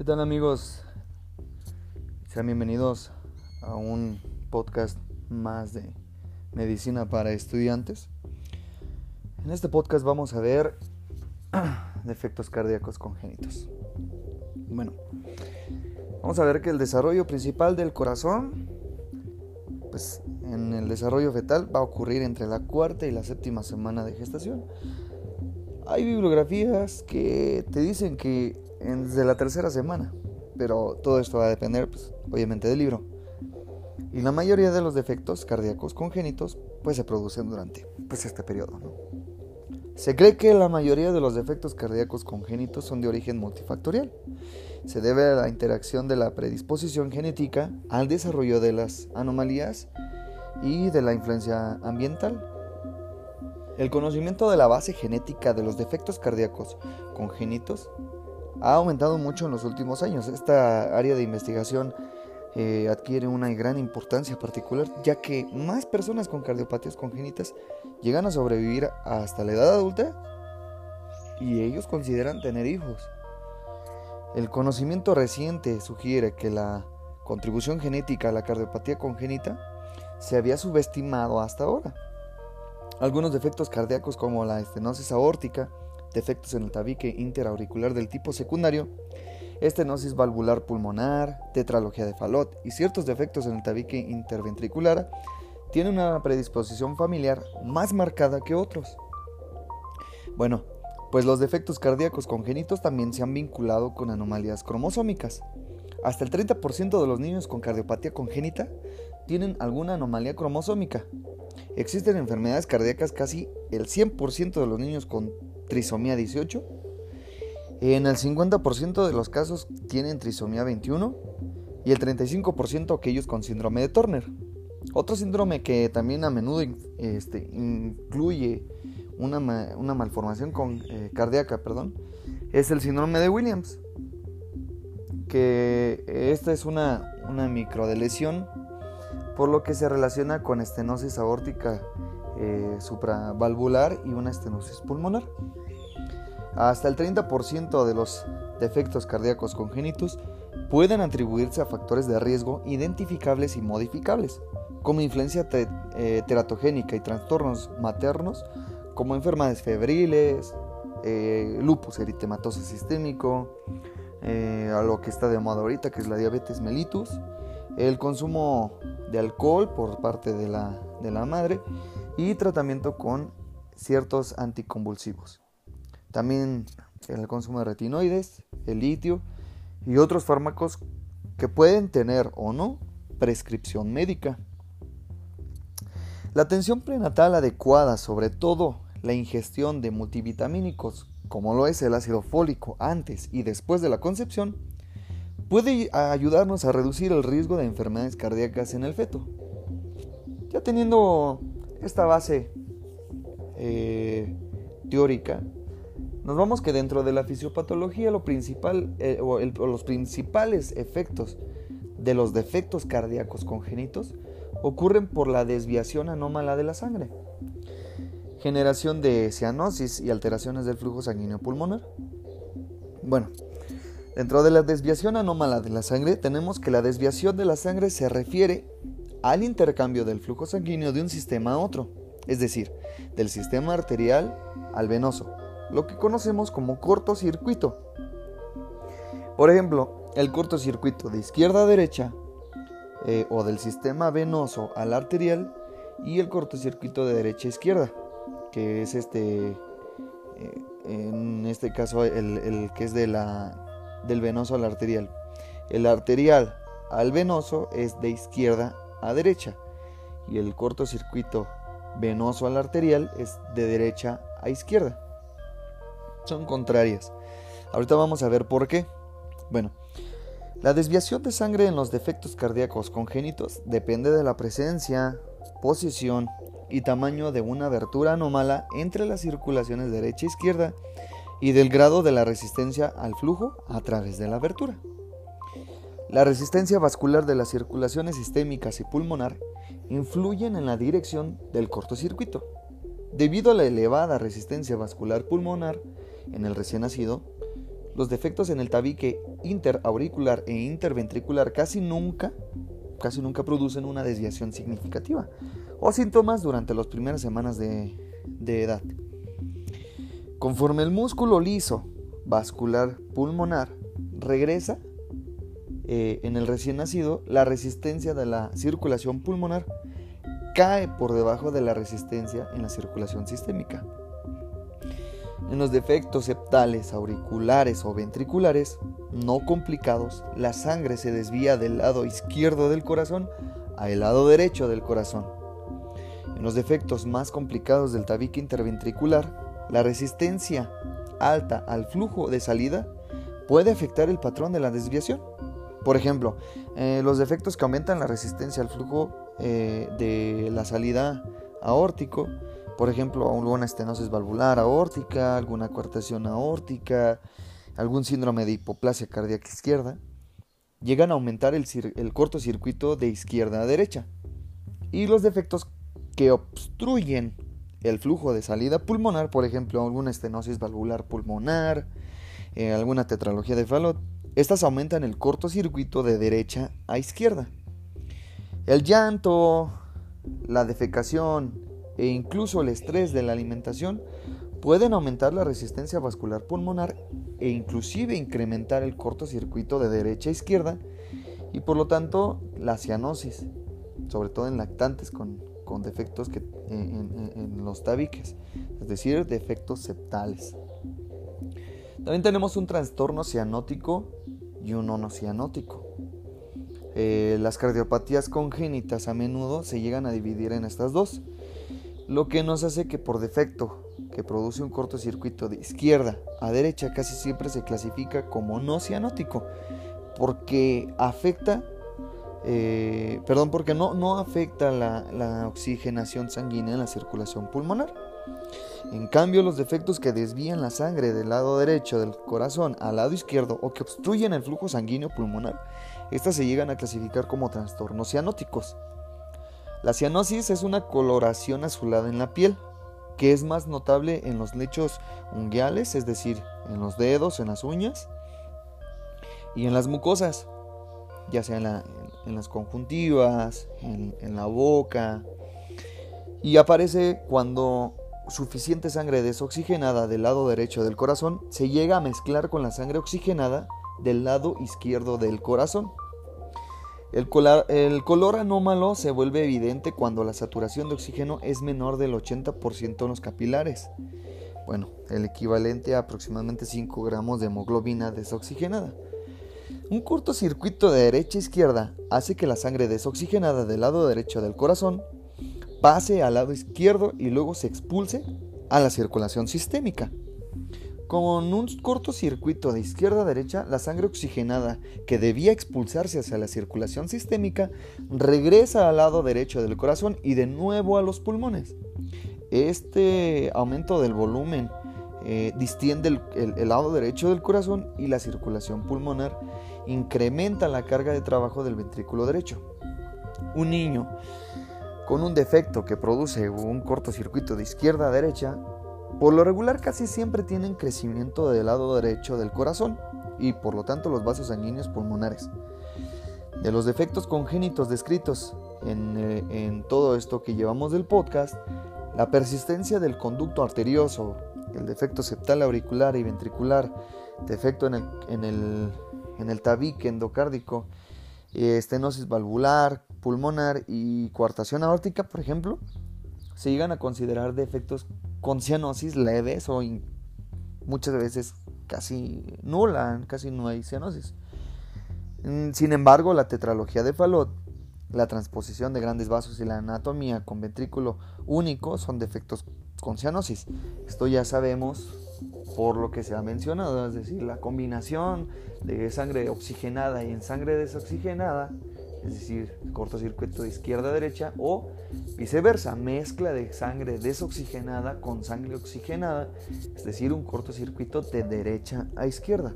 tal, amigos? Sean bienvenidos a un podcast más de medicina para estudiantes. En este podcast vamos a ver defectos cardíacos congénitos. Bueno, vamos a ver que el desarrollo principal del corazón, pues en el desarrollo fetal va a ocurrir entre la cuarta y la séptima semana de gestación. Hay bibliografías que te dicen que desde la tercera semana, pero todo esto va a depender, pues, obviamente, del libro. Y la mayoría de los defectos cardíacos congénitos pues se producen durante este periodo, ¿no? Se cree que la mayoría de los defectos cardíacos congénitos son de origen multifactorial. Se debe a la interacción de la predisposición genética al desarrollo de las anomalías y de la influencia ambiental. El conocimiento de la base genética de los defectos cardíacos congénitos ha aumentado mucho en los últimos años. Esta área de investigación adquiere una gran importancia particular, ya que más personas con cardiopatías congénitas llegan a sobrevivir hasta la edad adulta y ellos consideran tener hijos. El conocimiento reciente sugiere que la contribución genética a la cardiopatía congénita se había subestimado hasta ahora. Algunos defectos cardíacos como la estenosis aórtica, defectos en el tabique interauricular del tipo secundario, estenosis valvular pulmonar, tetralogía de Fallot y ciertos defectos en el tabique interventricular tienen una predisposición familiar más marcada que otros. Bueno, pues los defectos cardíacos congénitos también se han vinculado con anomalías cromosómicas. Hasta el 30% de los niños con cardiopatía congénita tienen alguna anomalía cromosómica. Existen enfermedades cardíacas casi el 100% de los niños con trisomía 18. En el 50% de los casos tienen trisomía 21 y el 35% aquellos con síndrome de Turner. Otro síndrome que también a menudo incluye una malformación cardíaca, es el síndrome de Williams, que esta es una microdeleción, por lo que se relaciona con estenosis aórtica supravalvular y una estenosis pulmonar. Hasta el 30% de los defectos cardíacos congénitos pueden atribuirse a factores de riesgo identificables y modificables, como influencia teratogénica y trastornos maternos, como enfermedades febriles, lupus eritematoso sistémico, a lo que está de moda ahorita, que es la diabetes mellitus, el consumo de alcohol por parte de la madre y tratamiento con ciertos anticonvulsivos. También el consumo de retinoides, el litio y otros fármacos que pueden tener o no prescripción médica. La atención prenatal adecuada, sobre todo la ingestión de multivitamínicos como lo es el ácido fólico antes y después de la concepción, puede ayudarnos a reducir el riesgo de enfermedades cardíacas en el feto. Ya teniendo esta base teórica, nos vamos que dentro de la fisiopatología los principales efectos de los defectos cardíacos congénitos ocurren por la desviación anómala de la sangre, generación de cianosis y alteraciones del flujo sanguíneo pulmonar. Bueno, dentro de la desviación anómala de la sangre tenemos que la desviación de la sangre se refiere al intercambio del flujo sanguíneo de un sistema a otro, es decir, del sistema arterial al venoso, lo que conocemos como cortocircuito. Por ejemplo, el cortocircuito de izquierda a derecha o del sistema venoso al arterial y el cortocircuito de derecha a izquierda, que es en este caso el que es del venoso al arterial. El arterial al venoso es de izquierda a derecha y el cortocircuito venoso al arterial es de derecha a izquierda. Son contrarias. Ahorita vamos a ver por qué. Bueno, la desviación de sangre en los defectos cardíacos congénitos depende de la presencia, posición y tamaño de una abertura anómala entre las circulaciones derecha e izquierda y del grado de la resistencia al flujo a través de la abertura. La resistencia vascular de las circulaciones sistémicas y pulmonar influyen en la dirección del cortocircuito. Debido a la elevada resistencia vascular pulmonar en el recién nacido, los defectos en el tabique interauricular e interventricular casi nunca producen una desviación significativa o síntomas durante las primeras semanas de edad. Conforme el músculo liso vascular pulmonar regresa en el recién nacido, la resistencia de la circulación pulmonar cae por debajo de la resistencia en la circulación sistémica. En los defectos septales, auriculares o ventriculares no complicados, la sangre se desvía del lado izquierdo del corazón al lado derecho del corazón. En los defectos más complicados del tabique interventricular, la resistencia alta al flujo de salida puede afectar el patrón de la desviación. Por ejemplo, los defectos que aumentan la resistencia al flujo de la salida aórtico, por ejemplo, alguna estenosis valvular aórtica, alguna coartación aórtica, algún síndrome de hipoplasia cardíaca izquierda, llegan a aumentar el cortocircuito de izquierda a derecha. Y los defectos que obstruyen el flujo de salida pulmonar, por ejemplo, alguna estenosis valvular pulmonar, alguna tetralogía de Fallot, estas aumentan el cortocircuito de derecha a izquierda. El llanto, la defecación e incluso el estrés de la alimentación pueden aumentar la resistencia vascular pulmonar e inclusive incrementar el cortocircuito de derecha a izquierda y por lo tanto la cianosis, sobre todo en lactantes con defectos en los tabiques, es decir, defectos septales. También tenemos un trastorno cianótico y uno no cianótico. Las cardiopatías congénitas a menudo se llegan a dividir en estas dos, lo que nos hace que por defecto que produce un cortocircuito de izquierda a derecha casi siempre se clasifica como no cianótico, porque no afecta la oxigenación sanguínea en la circulación pulmonar. En cambio, los defectos que desvían la sangre del lado derecho del corazón al lado izquierdo o que obstruyen el flujo sanguíneo pulmonar, estas se llegan a clasificar como trastornos cianóticos. La cianosis es una coloración azulada en la piel, que es más notable en los lechos unguiales, es decir, en los dedos, en las uñas y en las mucosas, ya sea en las conjuntivas, en la boca, y aparece cuando suficiente sangre desoxigenada del lado derecho del corazón se llega a mezclar con la sangre oxigenada del lado izquierdo del corazón. El color anómalo se vuelve evidente cuando la saturación de oxígeno es menor del 80% en los capilares. Bueno, el equivalente a aproximadamente 5 gramos de hemoglobina desoxigenada. Un cortocircuito de derecha a izquierda hace que la sangre desoxigenada del lado derecho del corazón pase al lado izquierdo y luego se expulse a la circulación sistémica. Con un cortocircuito de izquierda a derecha, la sangre oxigenada que debía expulsarse hacia la circulación sistémica regresa al lado derecho del corazón y de nuevo a los pulmones. Este aumento del volumen distiende el lado derecho del corazón y la circulación pulmonar incrementa la carga de trabajo del ventrículo derecho. Un niño con un defecto que produce un cortocircuito de izquierda a derecha, por lo regular casi siempre tienen crecimiento del lado derecho del corazón y por lo tanto los vasos sanguíneos pulmonares. De los defectos congénitos descritos en todo esto que llevamos del podcast, la persistencia del conducto arterioso, el defecto septal auricular y ventricular, defecto en el tabique endocárdico, estenosis valvular, pulmonar y coartación aórtica, por ejemplo, se llegan a considerar defectos con cianosis leves o muchas veces casi nula, casi no hay cianosis. Sin embargo, la tetralogía de Fallot, la transposición de grandes vasos y la anatomía con ventrículo único son defectos con cianosis. Esto ya sabemos por lo que se ha mencionado, es decir, la combinación de sangre oxigenada y en sangre desoxigenada, es decir, cortocircuito de izquierda a derecha o viceversa, mezcla de sangre desoxigenada con sangre oxigenada, es decir, un cortocircuito de derecha a izquierda.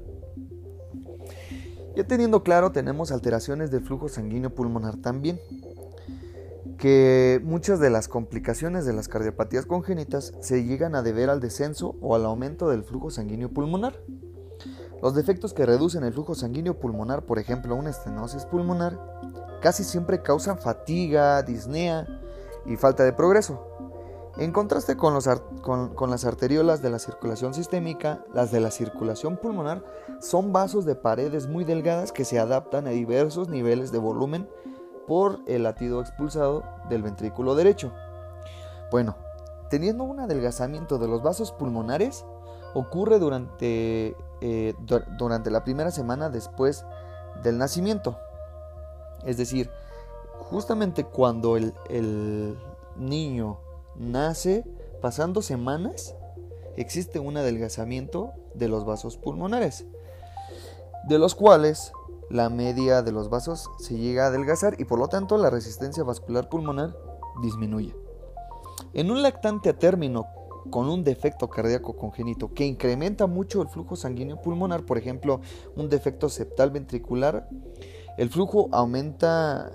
Ya teniendo claro, tenemos alteraciones del flujo sanguíneo pulmonar también, que muchas de las complicaciones de las cardiopatías congénitas se llegan a deber al descenso o al aumento del flujo sanguíneo pulmonar. Los defectos que reducen el flujo sanguíneo pulmonar, por ejemplo una estenosis pulmonar, casi siempre causan fatiga, disnea y falta de progreso. En contraste con las arteriolas de la circulación sistémica, las de la circulación pulmonar son vasos de paredes muy delgadas que se adaptan a diversos niveles de volumen por el latido expulsado del ventrículo derecho. Bueno, teniendo un adelgazamiento de los vasos pulmonares, ocurre durante la primera semana después del nacimiento. Es decir, justamente cuando el niño nace, pasando semanas, existe un adelgazamiento de los vasos pulmonares, de los cuales la media de los vasos se llega a adelgazar y por lo tanto la resistencia vascular pulmonar disminuye. En un lactante a término con un defecto cardíaco congénito que incrementa mucho el flujo sanguíneo pulmonar, por ejemplo, un defecto septal ventricular, el flujo aumenta,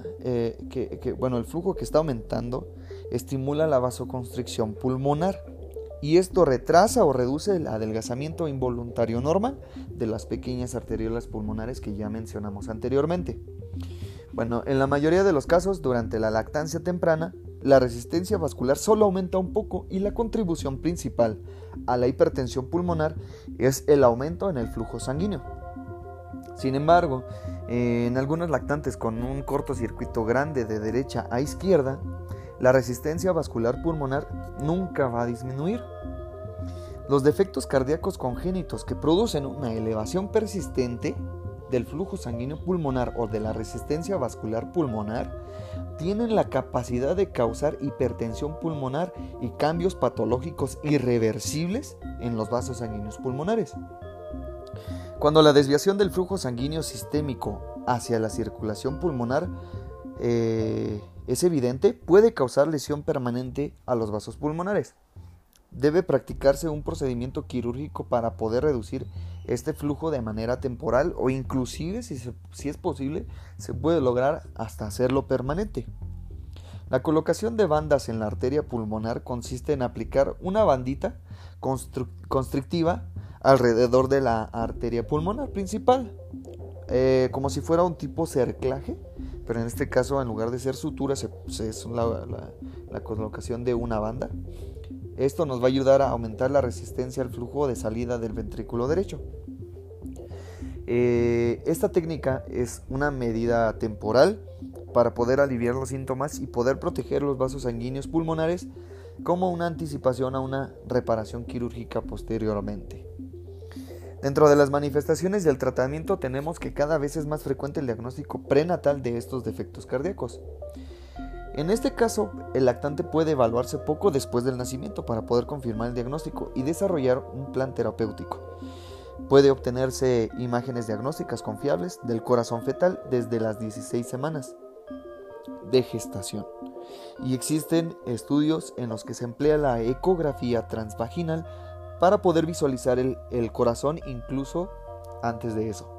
el flujo que está aumentando estimula la vasoconstricción pulmonar y esto retrasa o reduce el adelgazamiento involuntario normal de las pequeñas arteriolas pulmonares que ya mencionamos anteriormente. Bueno, en la mayoría de los casos, durante la lactancia temprana, la resistencia vascular solo aumenta un poco y la contribución principal a la hipertensión pulmonar es el aumento en el flujo sanguíneo. Sin embargo, en algunos lactantes con un cortocircuito grande de derecha a izquierda, la resistencia vascular pulmonar nunca va a disminuir. Los defectos cardíacos congénitos que producen una elevación persistente del flujo sanguíneo pulmonar o de la resistencia vascular pulmonar tienen la capacidad de causar hipertensión pulmonar y cambios patológicos irreversibles en los vasos sanguíneos pulmonares. Cuando la desviación del flujo sanguíneo sistémico hacia la circulación pulmonar es evidente, puede causar lesión permanente a los vasos pulmonares. Debe practicarse un procedimiento quirúrgico para poder reducir este flujo de manera temporal o inclusive, si es posible, se puede lograr hasta hacerlo permanente. La colocación de bandas en la arteria pulmonar consiste en aplicar una bandita constrictiva alrededor de la arteria pulmonar principal, como si fuera un tipo cerclaje, pero en este caso en lugar de ser sutura es la colocación de una banda. Esto nos va a ayudar a aumentar la resistencia al flujo de salida del ventrículo derecho. Esta técnica es una medida temporal para poder aliviar los síntomas y poder proteger los vasos sanguíneos pulmonares como una anticipación a una reparación quirúrgica posteriormente. Dentro de las manifestaciones del tratamiento tenemos que cada vez es más frecuente el diagnóstico prenatal de estos defectos cardíacos. En este caso, el lactante puede evaluarse poco después del nacimiento para poder confirmar el diagnóstico y desarrollar un plan terapéutico. Puede obtenerse imágenes diagnósticas confiables del corazón fetal desde las 16 semanas de gestación. Y existen estudios en los que se emplea la ecografía transvaginal para poder visualizar el corazón incluso antes de eso.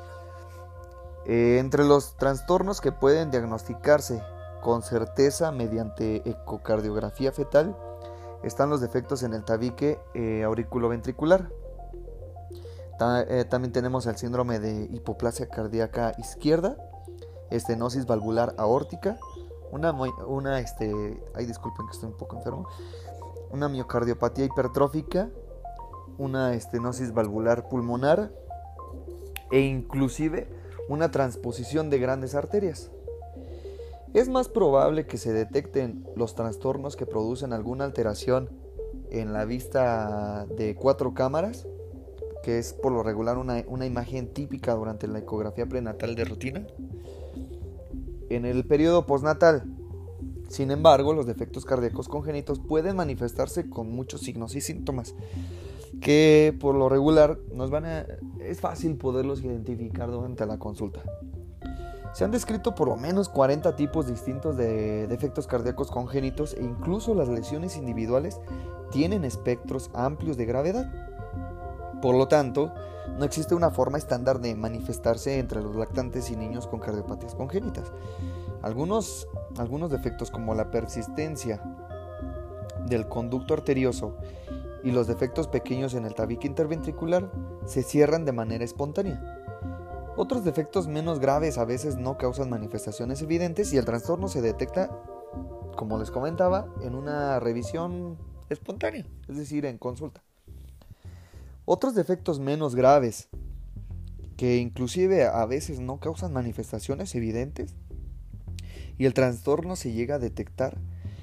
Entre los trastornos que pueden diagnosticarse con certeza mediante ecocardiografía fetal están los defectos en el tabique auriculoventricular. También tenemos el síndrome de hipoplasia cardíaca izquierda, estenosis valvular aórtica, disculpen que estoy un poco enfermo, una miocardiopatía hipertrófica, una estenosis valvular pulmonar e inclusive una transposición de grandes arterias. Es más probable que se detecten los trastornos que producen alguna alteración en la vista de 4 cámaras, que es por lo regular una imagen típica durante la ecografía prenatal de rutina, en el periodo postnatal. Sin embargo, los defectos cardíacos congénitos pueden manifestarse con muchos signos y síntomas que por lo regular es fácil poderlos identificar durante la consulta. Se han descrito por lo menos 40 tipos distintos de defectos cardíacos congénitos e incluso las lesiones individuales tienen espectros amplios de gravedad. Por lo tanto, no existe una forma estándar de manifestarse entre los lactantes y niños con cardiopatías congénitas. Algunos defectos como la persistencia del conducto arterioso y los defectos pequeños en el tabique interventricular se cierran de manera espontánea. Otros defectos menos graves a veces no causan manifestaciones evidentes y el trastorno se detecta, como les comentaba, en una revisión espontánea, es decir, en consulta. Otros defectos menos graves, que inclusive a veces no causan manifestaciones evidentes y el trastorno se llega a detectar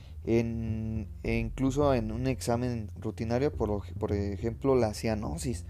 incluso en un examen rutinario, por ejemplo la cianosis,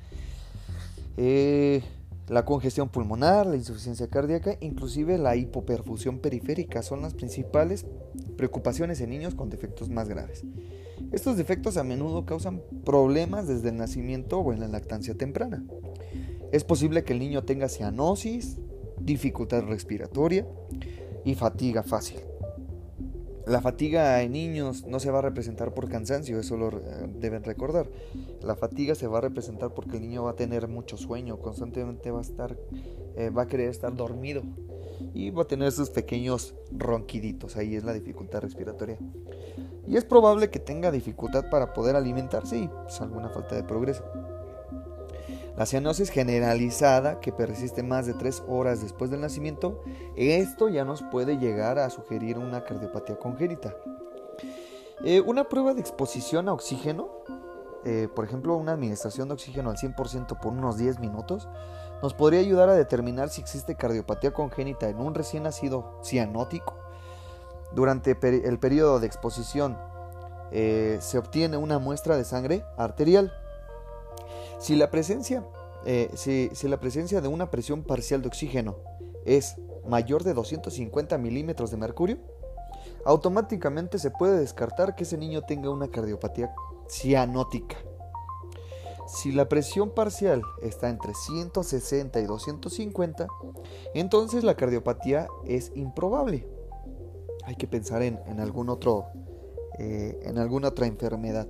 la congestión pulmonar, la insuficiencia cardíaca, inclusive la hipoperfusión periférica son las principales preocupaciones en niños con defectos más graves. Estos defectos a menudo causan problemas desde el nacimiento o en la lactancia temprana. Es posible que el niño tenga cianosis, dificultad respiratoria y fatiga fácil. La fatiga en niños no se va a representar por cansancio, eso lo deben recordar. La fatiga se va a representar porque el niño va a tener mucho sueño, constantemente va a querer estar dormido y va a tener sus pequeños ronquiditos, ahí es la dificultad respiratoria. Y es probable que tenga dificultad para poder alimentarse y pues, alguna falta de progreso. La cianosis generalizada, que persiste más de 3 horas después del nacimiento, esto ya nos puede llegar a sugerir una cardiopatía congénita. Una prueba de exposición a oxígeno, por ejemplo una administración de oxígeno al 100% por unos 10 minutos, nos podría ayudar a determinar si existe cardiopatía congénita en un recién nacido cianótico. Durante el periodo de exposición se obtiene una muestra de sangre arterial. Si la presencia de una presión parcial de oxígeno es mayor de 250 milímetros de mercurio, automáticamente se puede descartar que ese niño tenga una cardiopatía cianótica. Si la presión parcial está entre 160 y 250, entonces la cardiopatía es improbable. Hay que pensar en alguna otra enfermedad.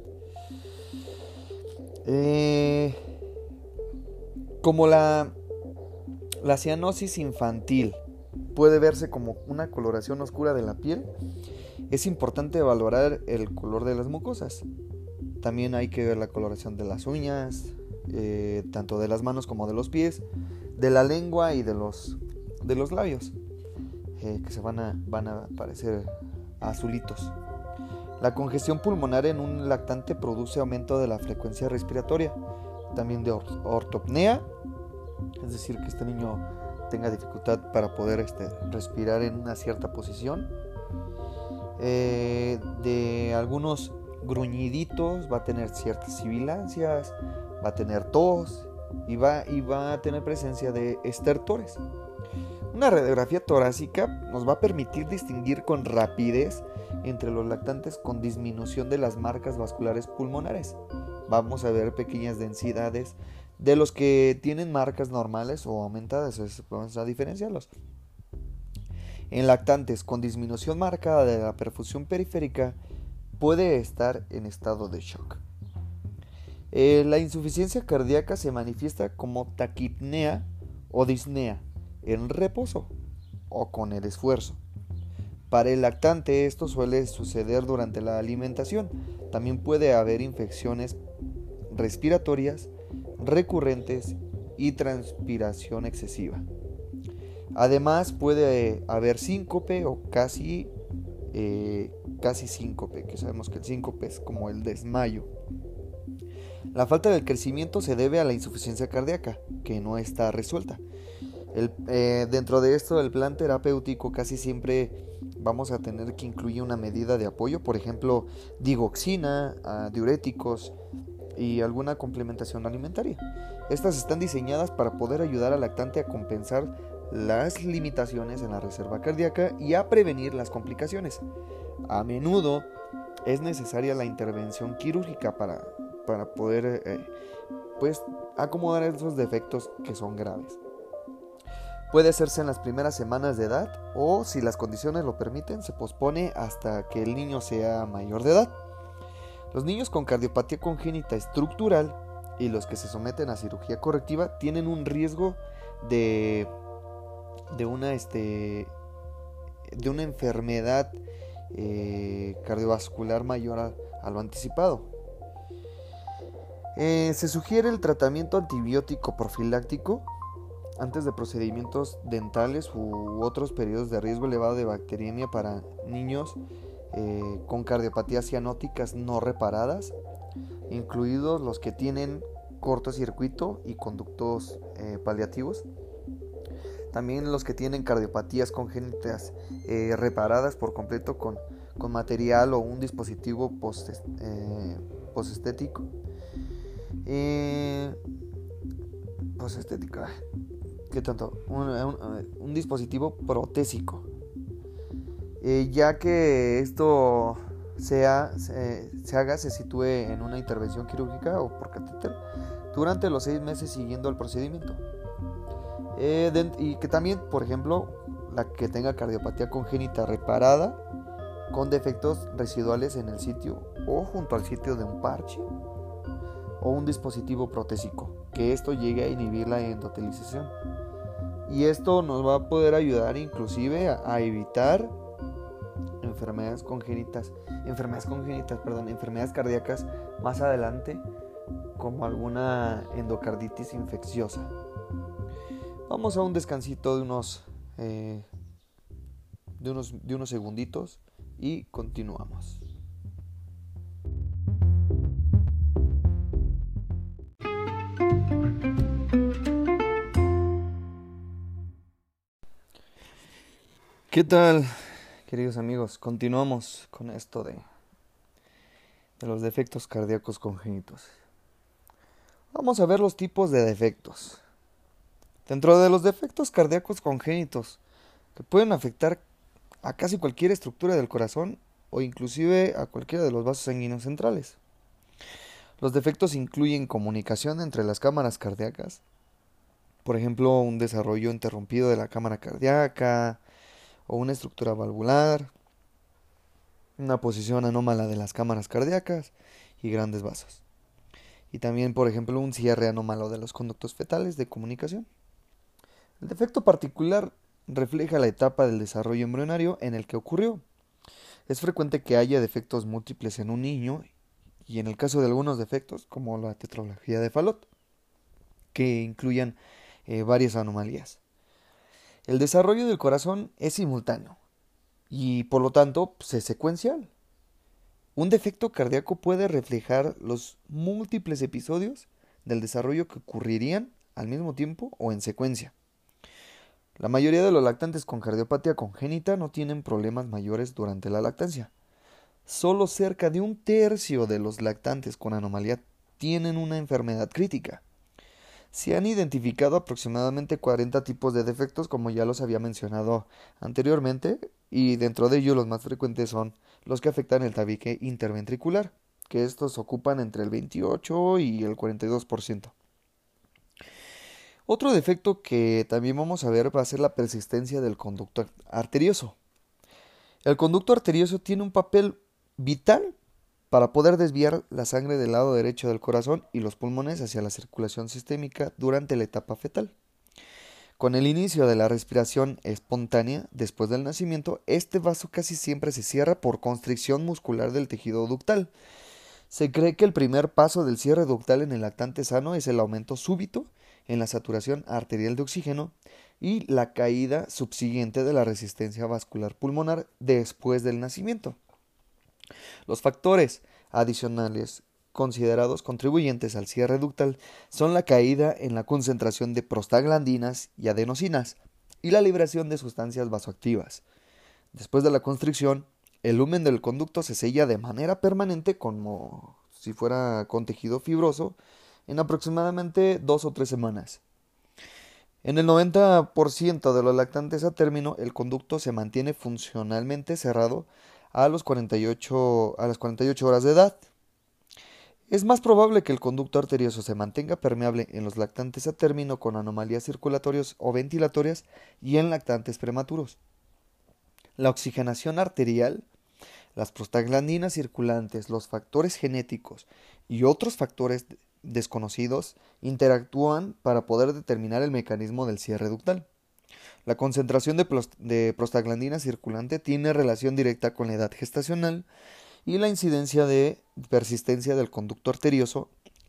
Como la cianosis infantil puede verse como una coloración oscura de la piel, es importante valorar el color de las mucosas. También hay que ver la coloración de las uñas, tanto de las manos como de los pies, de la lengua y de los labios, que se van a parecer azulitos. La congestión pulmonar en un lactante produce aumento de la frecuencia respiratoria, también de ortopnea, es decir, que este niño tenga dificultad para poder respirar en una cierta posición, de algunos gruñiditos, va a tener ciertas sibilancias, va a tener tos y va a tener presencia de estertores. Una radiografía torácica nos va a permitir distinguir con rapidez entre los lactantes con disminución de las marcas vasculares pulmonares. Vamos a ver pequeñas densidades de los que tienen marcas normales o aumentadas, vamos a diferenciarlos. En lactantes con disminución marcada de la perfusión periférica puede estar en estado de shock. La insuficiencia cardíaca se manifiesta como taquipnea o disnea en reposo o con el esfuerzo. Para el lactante esto suele suceder durante la alimentación. También puede haber infecciones respiratorias recurrentes y transpiración excesiva. Además puede haber síncope o casi síncope, que sabemos que el síncope es como el desmayo. La falta del crecimiento se debe a la insuficiencia cardíaca, que no está resuelta. Dentro de esto, el plan terapéutico casi siempre vamos a tener que incluir una medida de apoyo, por ejemplo, digoxina, diuréticos y alguna complementación alimentaria. Estas están diseñadas para poder ayudar al lactante a compensar las limitaciones en la reserva cardíaca y a prevenir las complicaciones. A menudo es necesaria la intervención quirúrgica para poder acomodar esos defectos que son graves. Puede hacerse en las primeras semanas de edad o, si las condiciones lo permiten, se pospone hasta que el niño sea mayor de edad. Los niños con cardiopatía congénita estructural y los que se someten a cirugía correctiva tienen un riesgo de una enfermedad cardiovascular mayor a lo anticipado. Se sugiere el tratamiento antibiótico profiláctico antes de procedimientos dentales u otros periodos de riesgo elevado de bacteriemia para niños con cardiopatías cianóticas no reparadas, incluidos los que tienen cortocircuito y conductos paliativos. También los que tienen cardiopatías congénitas reparadas por completo con material o un dispositivo posestético. Posestética. ¿Qué tanto? Un dispositivo protésico. Ya que esto se sitúe en una intervención quirúrgica o por catéter durante los 6 meses siguiendo el procedimiento. Y que también, por ejemplo, la que tenga cardiopatía congénita reparada con defectos residuales en el sitio o junto al sitio de un parche o un dispositivo protésico, que esto llegue a inhibir la endotelización. Y esto nos va a poder ayudar inclusive a evitar enfermedades cardíacas más adelante, como alguna endocarditis infecciosa. Vamos a un descansito de unos segunditos y continuamos. ¿Qué tal, queridos amigos? Continuamos con esto de los defectos cardíacos congénitos. Vamos a ver los tipos de defectos. Dentro de los defectos cardíacos congénitos, que pueden afectar a casi cualquier estructura del corazón o inclusive a cualquiera de los vasos sanguíneos centrales. Los defectos incluyen comunicación entre las cámaras cardíacas, por ejemplo, un desarrollo interrumpido de la cámara cardíaca o una estructura valvular, una posición anómala de las cámaras cardíacas y grandes vasos. Y también, por ejemplo, un cierre anómalo de los conductos fetales de comunicación. El defecto particular refleja la etapa del desarrollo embrionario en el que ocurrió. Es frecuente que haya defectos múltiples en un niño y en el caso de algunos defectos, como la tetralogía de Fallot, que incluyan varias anomalías. El desarrollo del corazón es simultáneo y por lo tanto es secuencial. Un defecto cardíaco puede reflejar los múltiples episodios del desarrollo que ocurrirían al mismo tiempo o en secuencia. La mayoría de los lactantes con cardiopatía congénita no tienen problemas mayores durante la lactancia. Solo cerca de 1/3 de los lactantes con anomalía tienen una enfermedad crítica. Se han identificado aproximadamente 40 tipos de defectos, como ya los había mencionado anteriormente, y dentro de ellos los más frecuentes son los que afectan el tabique interventricular, que estos ocupan entre el 28 y el 42%. Otro defecto que también vamos a ver va a ser la persistencia del conducto arterioso. El conducto arterioso tiene un papel vital para poder desviar la sangre del lado derecho del corazón y los pulmones hacia la circulación sistémica durante la etapa fetal. Con el inicio de la respiración espontánea después del nacimiento, este vaso casi siempre se cierra por constricción muscular del tejido ductal. Se cree que el primer paso del cierre ductal en el lactante sano es el aumento súbito en la saturación arterial de oxígeno y la caída subsiguiente de la resistencia vascular pulmonar después del nacimiento. Los factores adicionales considerados contribuyentes al cierre ductal son la caída en la concentración de prostaglandinas y adenosinas y la liberación de sustancias vasoactivas. Después de la constricción, el lumen del conducto se sella de manera permanente como si fuera con tejido fibroso en aproximadamente 2 o 3 semanas. En el 90% de los lactantes a término, el conducto se mantiene funcionalmente cerrado a las 48 horas de edad. Es más probable que el conducto arterioso se mantenga permeable en los lactantes a término con anomalías circulatorias o ventilatorias y en lactantes prematuros. La oxigenación arterial, las prostaglandinas circulantes, los factores genéticos y otros factores desconocidos interactúan para poder determinar el mecanismo del cierre ductal. La concentración de prostaglandina circulante tiene relación directa con la edad gestacional y la incidencia de persistencia del conducto arterioso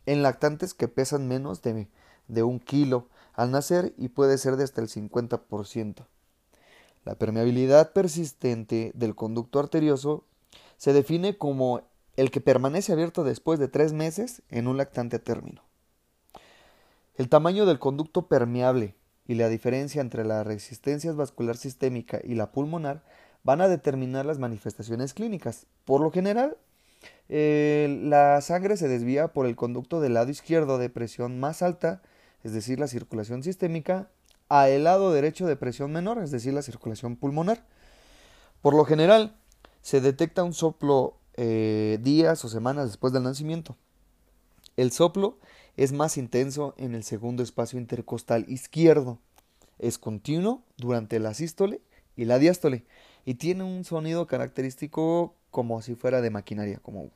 en lactantes que pesan menos de 1 kilo al nacer y puede ser de hasta el 50%. La permeabilidad persistente del conducto arterioso se define como el que permanece abierto después de 3 meses en un lactante a término. El tamaño del conducto permeable y la diferencia entre la resistencia vascular sistémica y la pulmonar van a determinar las manifestaciones clínicas. Por lo general, la sangre se desvía por el conducto del lado izquierdo de presión más alta, es decir, la circulación sistémica, a el lado derecho de presión menor, es decir, la circulación pulmonar. Por lo general, se detecta un soplo días o semanas después del nacimiento. El soplo es más intenso en el segundo espacio intercostal izquierdo. Es continuo durante la sístole y la diástole y tiene un sonido característico como si fuera de maquinaria, como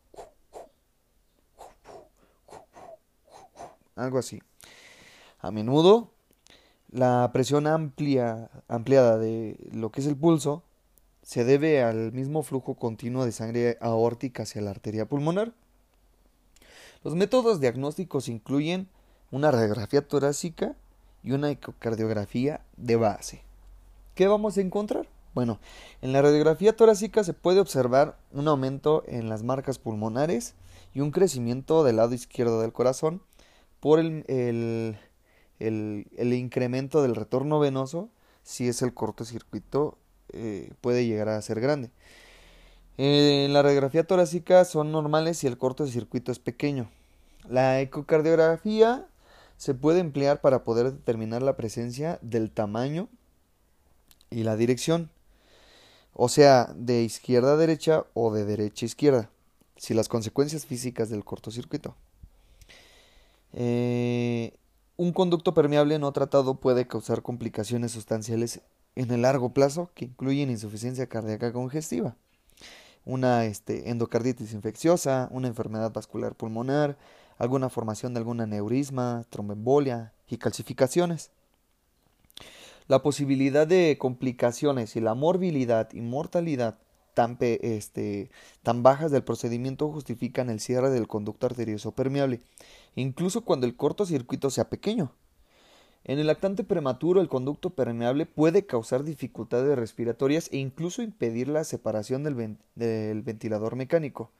algo así. A menudo, la presión ampliada de lo que es el pulso se debe al mismo flujo continuo de sangre aórtica hacia la arteria pulmonar. Los métodos diagnósticos incluyen una radiografía torácica y una ecocardiografía de base. ¿Qué vamos a encontrar? Bueno, en la radiografía torácica se puede observar un aumento en las marcas pulmonares y un crecimiento del lado izquierdo del corazón por el incremento del retorno venoso. Si es el cortocircuito, puede llegar a ser grande. En la radiografía torácica son normales si el cortocircuito es pequeño. La ecocardiografía se puede emplear para poder determinar la presencia del tamaño y la dirección, o sea, de izquierda a derecha o de derecha a izquierda, si las consecuencias físicas del cortocircuito. Un conducto permeable no tratado puede causar complicaciones sustanciales en el largo plazo que incluyen insuficiencia cardíaca congestiva, una endocarditis infecciosa, una enfermedad vascular pulmonar, alguna formación de algún aneurisma, tromboembolia y calcificaciones. La posibilidad de complicaciones y la morbilidad y mortalidad tan bajas del procedimiento justifican el cierre del conducto arterioso permeable, incluso cuando el cortocircuito sea pequeño. En el lactante prematuro, el conducto permeable puede causar dificultades respiratorias e incluso impedir la separación del ventilador mecánico.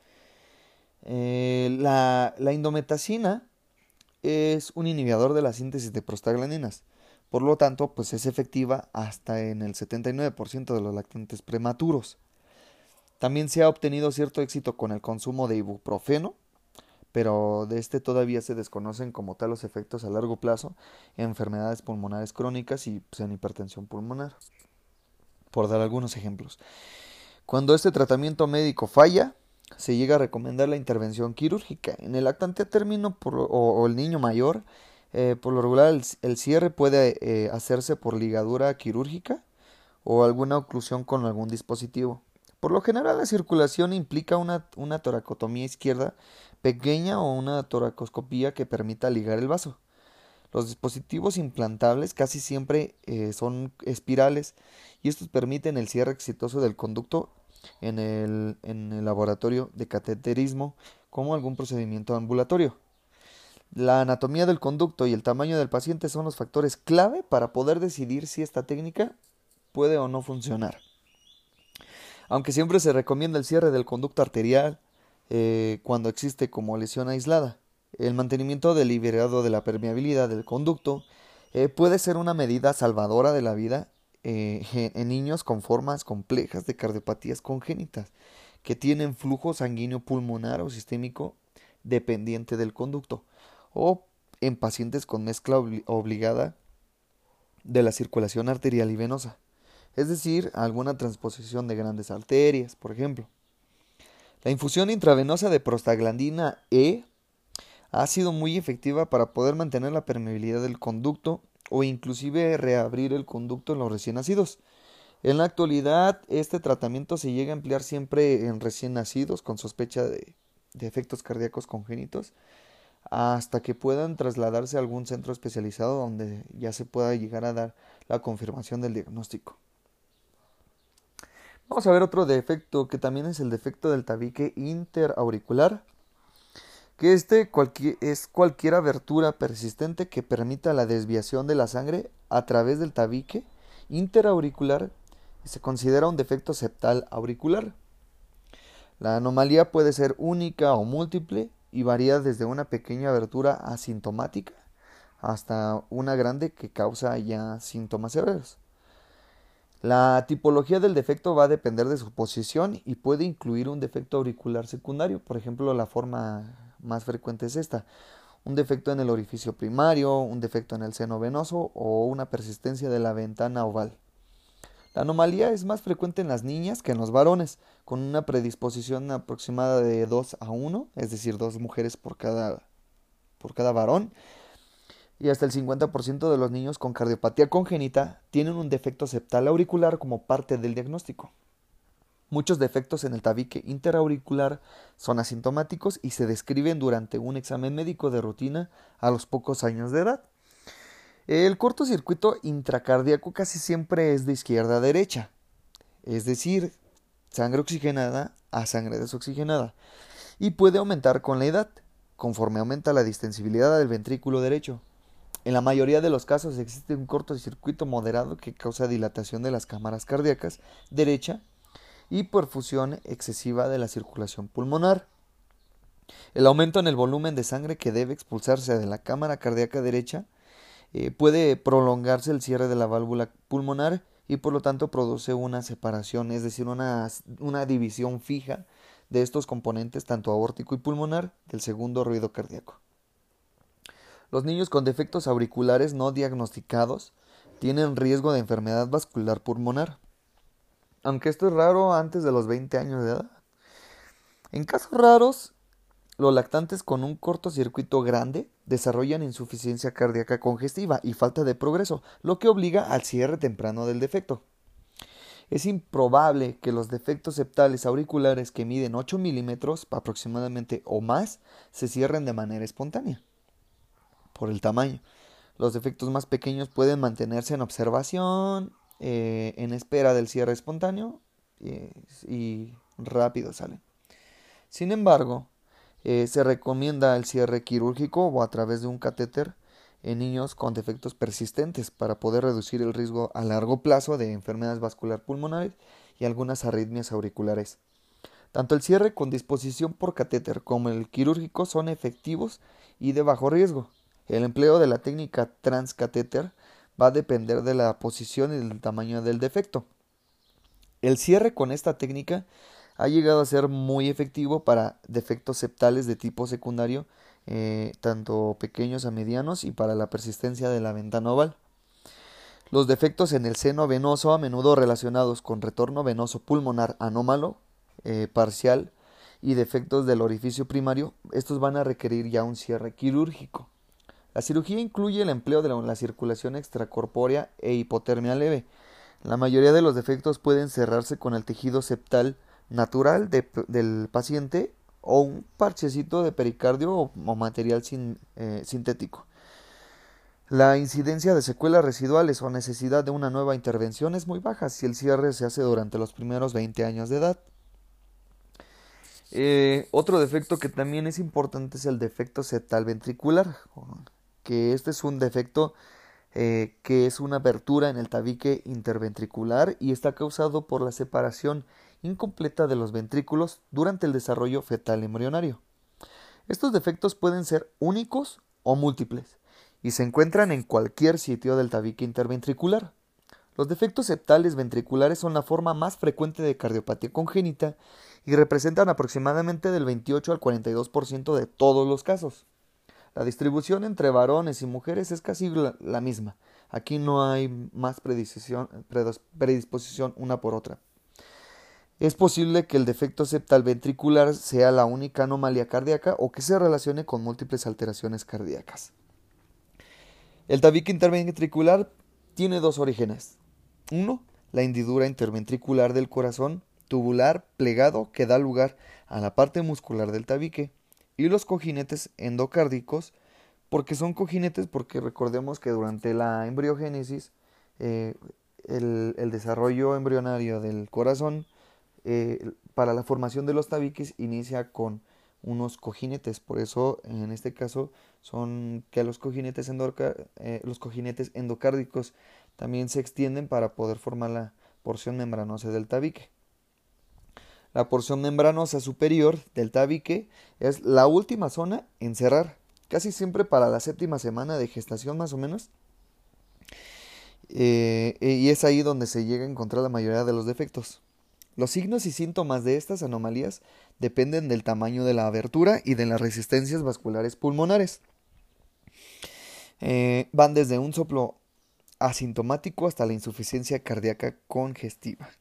La indometacina es un inhibidor de la síntesis de prostaglandinas. Por lo tanto, pues es efectiva hasta en el 79% de los lactantes prematuros. También se ha obtenido cierto éxito con el consumo de ibuprofeno, pero de todavía se desconocen como tal los efectos a largo plazo en enfermedades pulmonares crónicas y en hipertensión pulmonar, por dar algunos ejemplos. Cuando este tratamiento médico falla, se llega a recomendar la intervención quirúrgica. En el lactante a término o el niño mayor, por lo regular el cierre puede hacerse por ligadura quirúrgica o alguna oclusión con algún dispositivo. Por lo general la circulación implica una toracotomía izquierda pequeña o una toracoscopía que permita ligar el vaso. Los dispositivos implantables casi siempre son espirales y estos permiten el cierre exitoso del conducto en el laboratorio de cateterismo como algún procedimiento ambulatorio. La anatomía del conducto y el tamaño del paciente son los factores clave para poder decidir si esta técnica puede o no funcionar. Aunque siempre se recomienda el cierre del conducto arterial cuando existe como lesión aislada. El mantenimiento deliberado de la permeabilidad del conducto puede ser una medida salvadora de la vida en niños con formas complejas de cardiopatías congénitas que tienen flujo sanguíneo pulmonar o sistémico dependiente del conducto, o en pacientes con mezcla obligada de la circulación arterial y venosa, es decir, alguna transposición de grandes arterias, por ejemplo. La infusión intravenosa de prostaglandina E ha sido muy efectiva para poder mantener la permeabilidad del conducto o inclusive reabrir el conducto en los recién nacidos. En la actualidad, este tratamiento se llega a emplear siempre en recién nacidos con sospecha de efectos cardíacos congénitos hasta que puedan trasladarse a algún centro especializado donde ya se pueda llegar a dar la confirmación del diagnóstico. Vamos a ver otro defecto que también es el defecto del tabique interauricular. que es cualquier abertura persistente que permita la desviación de la sangre a través del tabique interauricular y se considera un defecto septal auricular. La anomalía puede ser única o múltiple y varía desde una pequeña abertura asintomática hasta una grande que causa ya síntomas severos. La tipología del defecto va a depender de su posición y puede incluir un defecto auricular secundario. Por ejemplo, la forma más frecuente es esta: un defecto en el orificio primario, un defecto en el seno venoso o una persistencia de la ventana oval. La anomalía es más frecuente en las niñas que en los varones, con una predisposición aproximada de 2 a 1, es decir, 2 mujeres por cada varón, y hasta el 50% de los niños con cardiopatía congénita tienen un defecto septal auricular como parte del diagnóstico. Muchos defectos en el tabique interauricular son asintomáticos y se describen durante un examen médico de rutina a los pocos años de edad. El cortocircuito intracardíaco casi siempre es de izquierda a derecha, es decir, sangre oxigenada a sangre desoxigenada, y puede aumentar con la edad, conforme aumenta la distensibilidad del ventrículo derecho. En la mayoría de los casos existe un cortocircuito moderado que causa dilatación de las cámaras cardíacas derecha y perfusión excesiva de la circulación pulmonar. El aumento en el volumen de sangre que debe expulsarse de la cámara cardíaca derecha puede prolongarse el cierre de la válvula pulmonar y por lo tanto produce una separación, es decir, una división fija de estos componentes, tanto aórtico y pulmonar, del segundo ruido cardíaco. Los niños con defectos auriculares no diagnosticados tienen riesgo de enfermedad vascular pulmonar, aunque esto es raro antes de los 20 años de edad. En casos raros, los lactantes con un cortocircuito grande desarrollan insuficiencia cardíaca congestiva y falta de progreso, lo que obliga al cierre temprano del defecto. Es improbable que los defectos septales auriculares que miden 8 milímetros aproximadamente o más se cierren de manera espontánea. Por el tamaño, los defectos más pequeños pueden mantenerse en observación, en espera del cierre espontáneo y rápido salen. Sin embargo, se recomienda el cierre quirúrgico o a través de un catéter en niños con defectos persistentes para poder reducir el riesgo a largo plazo de enfermedades vascular pulmonares y algunas arritmias auriculares. Tanto el cierre con disposición por catéter como el quirúrgico son efectivos y de bajo riesgo. El empleo de la técnica transcatéter va a depender de la posición y del tamaño del defecto. El cierre con esta técnica ha llegado a ser muy efectivo para defectos septales de tipo secundario, tanto pequeños a medianos, y para la persistencia de la ventana oval. Los defectos en el seno venoso, a menudo relacionados con retorno venoso pulmonar anómalo, parcial, y defectos del orificio primario, estos van a requerir ya un cierre quirúrgico. La cirugía incluye el empleo de la circulación extracorpórea e hipotermia leve. La mayoría de los defectos pueden cerrarse con el tejido septal natural del paciente o un parchecito de pericardio o material sintético. La incidencia de secuelas residuales o necesidad de una nueva intervención es muy baja si el cierre se hace durante los primeros 20 años de edad. Otro defecto que también es importante es el defecto septal ventricular, que este es un defecto que es una abertura en el tabique interventricular y está causado por la separación incompleta de los ventrículos durante el desarrollo fetal embrionario. Estos defectos pueden ser únicos o múltiples y se encuentran en cualquier sitio del tabique interventricular. Los defectos septales ventriculares son la forma más frecuente de cardiopatía congénita y representan aproximadamente del 28 al 42% de todos los casos. La distribución entre varones y mujeres es casi la misma. Aquí no hay más predisposición una por otra. Es posible que el defecto septal ventricular sea la única anomalía cardíaca o que se relacione con múltiples alteraciones cardíacas. El tabique interventricular tiene dos orígenes. Uno, la hendidura interventricular del corazón tubular plegado que da lugar a la parte muscular del tabique, y los cojinetes endocárdicos, porque son cojinetes porque recordemos que durante la embriogénesis el desarrollo embrionario del corazón para la formación de los tabiques inicia con unos cojinetes. Por eso, en este caso, son que los cojinetes endocárdicos también se extienden para poder formar la porción membranosa del tabique. La porción membranosa superior del tabique es la última zona en cerrar, casi siempre para la 7ª semana de gestación más o menos. Y es ahí donde se llega a encontrar la mayoría de los defectos. Los signos y síntomas de estas anomalías dependen del tamaño de la abertura y de las resistencias vasculares pulmonares. Van desde un soplo asintomático hasta la insuficiencia cardíaca congestiva.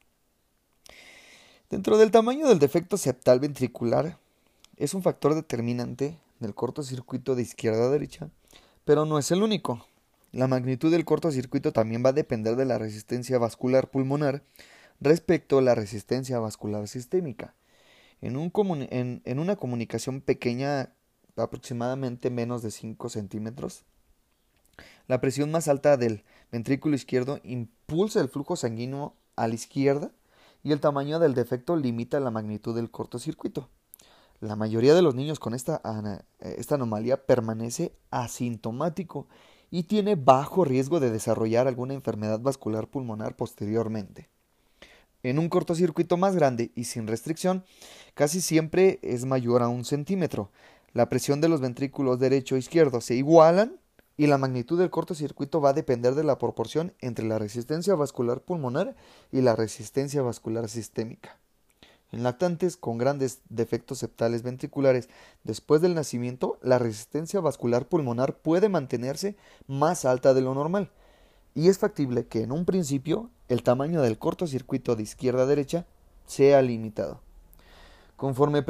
Dentro del tamaño del defecto septal ventricular, es un factor determinante del cortocircuito de izquierda a derecha, pero no es el único. La magnitud del cortocircuito también va a depender de la resistencia vascular pulmonar respecto a la resistencia vascular sistémica. En una comunicación pequeña, aproximadamente menos de 5 centímetros, la presión más alta del ventrículo izquierdo impulsa el flujo sanguíneo a la izquierda y el tamaño del defecto limita la magnitud del cortocircuito. La mayoría de los niños con esta anomalía permanece asintomático y tiene bajo riesgo de desarrollar alguna enfermedad vascular pulmonar posteriormente. En un cortocircuito más grande y sin restricción, casi siempre es mayor a 1 centímetro. La presión de los ventrículos derecho e izquierdo se igualan y la magnitud del cortocircuito va a depender de la proporción entre la resistencia vascular pulmonar y la resistencia vascular sistémica. En lactantes con grandes defectos septales ventriculares después del nacimiento, la resistencia vascular pulmonar puede mantenerse más alta de lo normal, y es factible que en un principio el tamaño del cortocircuito de izquierda a derecha sea limitado. Conforme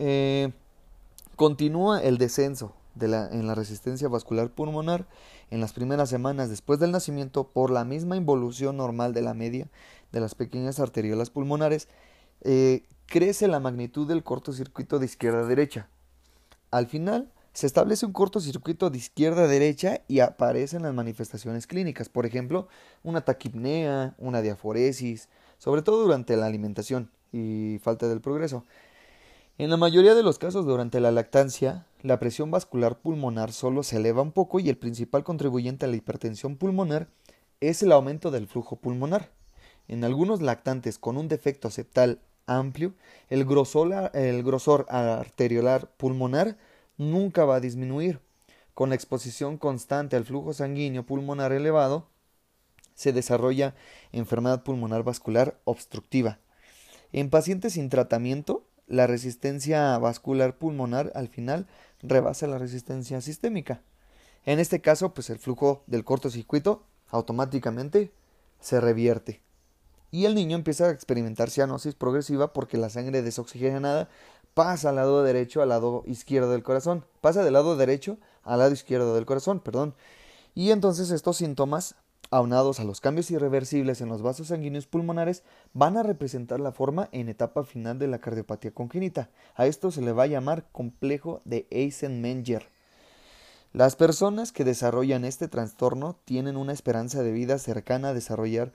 continúa el descenso en la resistencia vascular pulmonar en las primeras semanas después del nacimiento por la misma involución normal de la media de las pequeñas arteriolas pulmonares, crece la magnitud del cortocircuito de izquierda a derecha. Al final, se establece un cortocircuito de izquierda a derecha y aparecen las manifestaciones clínicas, por ejemplo, una taquipnea, una diaforesis, sobre todo durante la alimentación y falta del progreso. En la mayoría de los casos durante la lactancia, la presión vascular pulmonar solo se eleva un poco y el principal contribuyente a la hipertensión pulmonar es el aumento del flujo pulmonar. En algunos lactantes con un defecto septal amplio, el grosor arteriolar pulmonar nunca va a disminuir. Con la exposición constante al flujo sanguíneo pulmonar elevado, se desarrolla enfermedad pulmonar vascular obstructiva. En pacientes sin tratamiento, la resistencia vascular pulmonar al final rebasa la resistencia sistémica. En este caso, pues el flujo del cortocircuito automáticamente se revierte. Y el niño empieza a experimentar cianosis progresiva porque la sangre desoxigenada pasa al lado derecho al lado izquierdo del corazón. Pasa del lado derecho al lado izquierdo del corazón, Y entonces estos síntomas, aunados a los cambios irreversibles en los vasos sanguíneos pulmonares, van a representar la forma en etapa final de la cardiopatía congénita. A esto se le va a llamar complejo de Eisenmenger. Las personas que desarrollan este trastorno tienen una esperanza de vida cercana a desarrollarla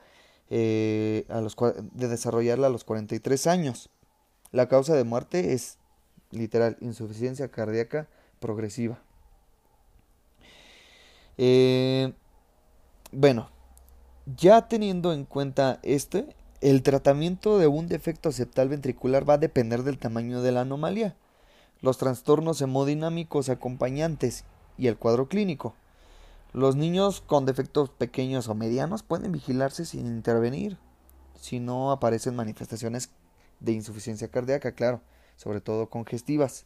a los 43 años. La causa de muerte es literal insuficiencia cardíaca progresiva. Bueno, ya teniendo en cuenta el tratamiento de un defecto septal ventricular va a depender del tamaño de la anomalía, los trastornos hemodinámicos acompañantes y el cuadro clínico. Los niños con defectos pequeños o medianos pueden vigilarse sin intervenir si no aparecen manifestaciones de insuficiencia cardíaca, claro, sobre todo congestivas.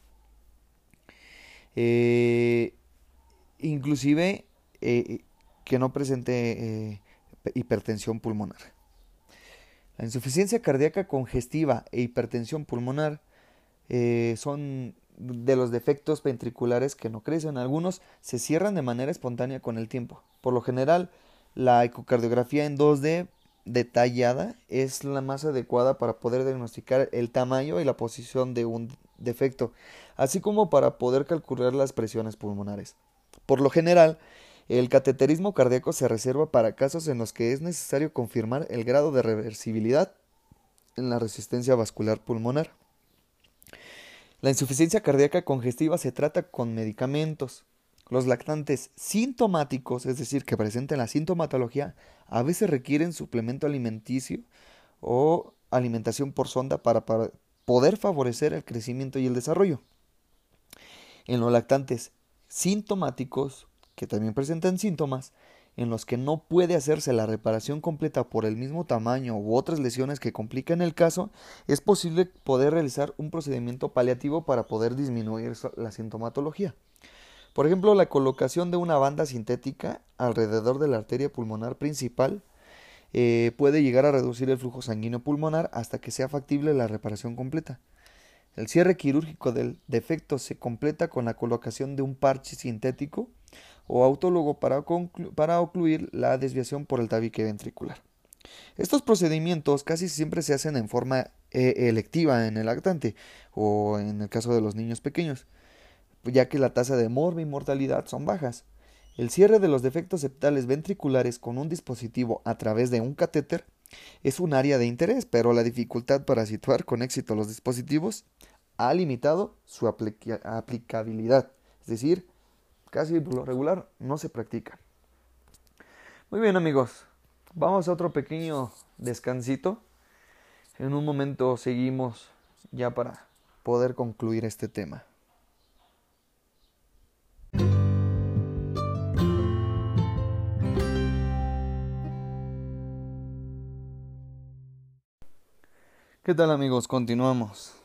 Inclusive que no presente hipertensión pulmonar. La insuficiencia cardíaca congestiva e hipertensión pulmonar son de los defectos ventriculares que no crecen. Algunos se cierran de manera espontánea con el tiempo. Por lo general, la ecocardiografía en 2D detallada es la más adecuada para poder diagnosticar el tamaño y la posición de un defecto, así como para poder calcular las presiones pulmonares. Por lo general, el cateterismo cardíaco se reserva para casos en los que es necesario confirmar el grado de reversibilidad en la resistencia vascular pulmonar. La insuficiencia cardíaca congestiva se trata con medicamentos. Los lactantes sintomáticos, es decir, que presenten la sintomatología, a veces requieren suplemento alimenticio o alimentación por sonda para poder favorecer el crecimiento y el desarrollo. En los lactantes sintomáticos, que también presentan síntomas, en los que no puede hacerse la reparación completa por el mismo tamaño u otras lesiones que complican el caso, es posible poder realizar un procedimiento paliativo para poder disminuir la sintomatología. Por ejemplo, la colocación de una banda sintética alrededor de la arteria pulmonar principal puede llegar a reducir el flujo sanguíneo pulmonar hasta que sea factible la reparación completa. El cierre quirúrgico del defecto se completa con la colocación de un parche sintético o autólogo para ocluir la desviación por el tabique ventricular. Estos procedimientos casi siempre se hacen en forma electiva en el lactante o en el caso de los niños pequeños, ya que la tasa de mortalidad son bajas. El cierre de los defectos septales ventriculares con un dispositivo a través de un catéter es un área de interés, pero la dificultad para situar con éxito los dispositivos ha limitado su aplicabilidad, es decir, casi por lo regular no se practica. Muy bien, amigos, vamos a otro pequeño descansito. En un momento seguimos ya para poder concluir este tema. ¿Qué tal, amigos? Continuamos.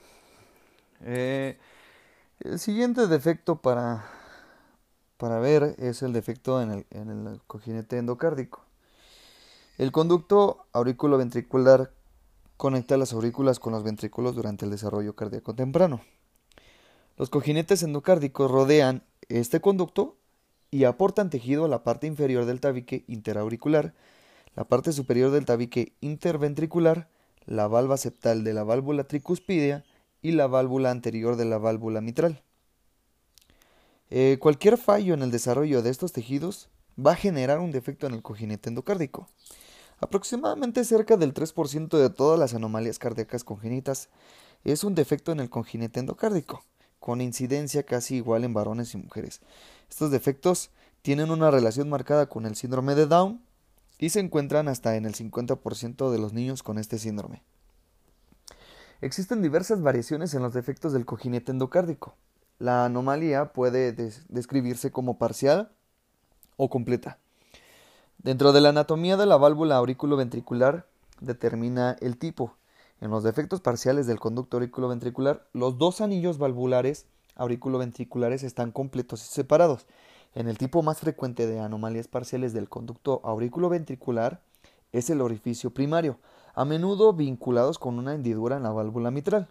El siguiente defecto para ver es el defecto en el cojinete endocárdico. El conducto auriculoventricular conecta las aurículas con los ventrículos durante el desarrollo cardíaco temprano. Los cojinetes endocárdicos rodean este conducto y aportan tejido a la parte inferior del tabique interauricular, la parte superior del tabique interventricular, la valva septal de la válvula tricuspidea y la válvula anterior de la válvula mitral. Cualquier fallo en el desarrollo de estos tejidos va a generar un defecto en el cojinete endocárdico. Aproximadamente cerca del 3% de todas las anomalías cardíacas congénitas es un defecto en el cojinete endocárdico, con incidencia casi igual en varones y mujeres. Estos defectos tienen una relación marcada con el síndrome de Down y se encuentran hasta en el 50% de los niños con este síndrome. Existen diversas variaciones en los defectos del cojinete endocárdico. La anomalía puede describirse como parcial o completa. Dentro de la anatomía de la válvula auriculoventricular determina el tipo. En los defectos parciales del conducto auriculoventricular, los dos anillos valvulares auriculoventriculares están completos y separados. En el tipo más frecuente de anomalías parciales del conducto auriculoventricular es el orificio primario, a menudo vinculados con una hendidura en la válvula mitral.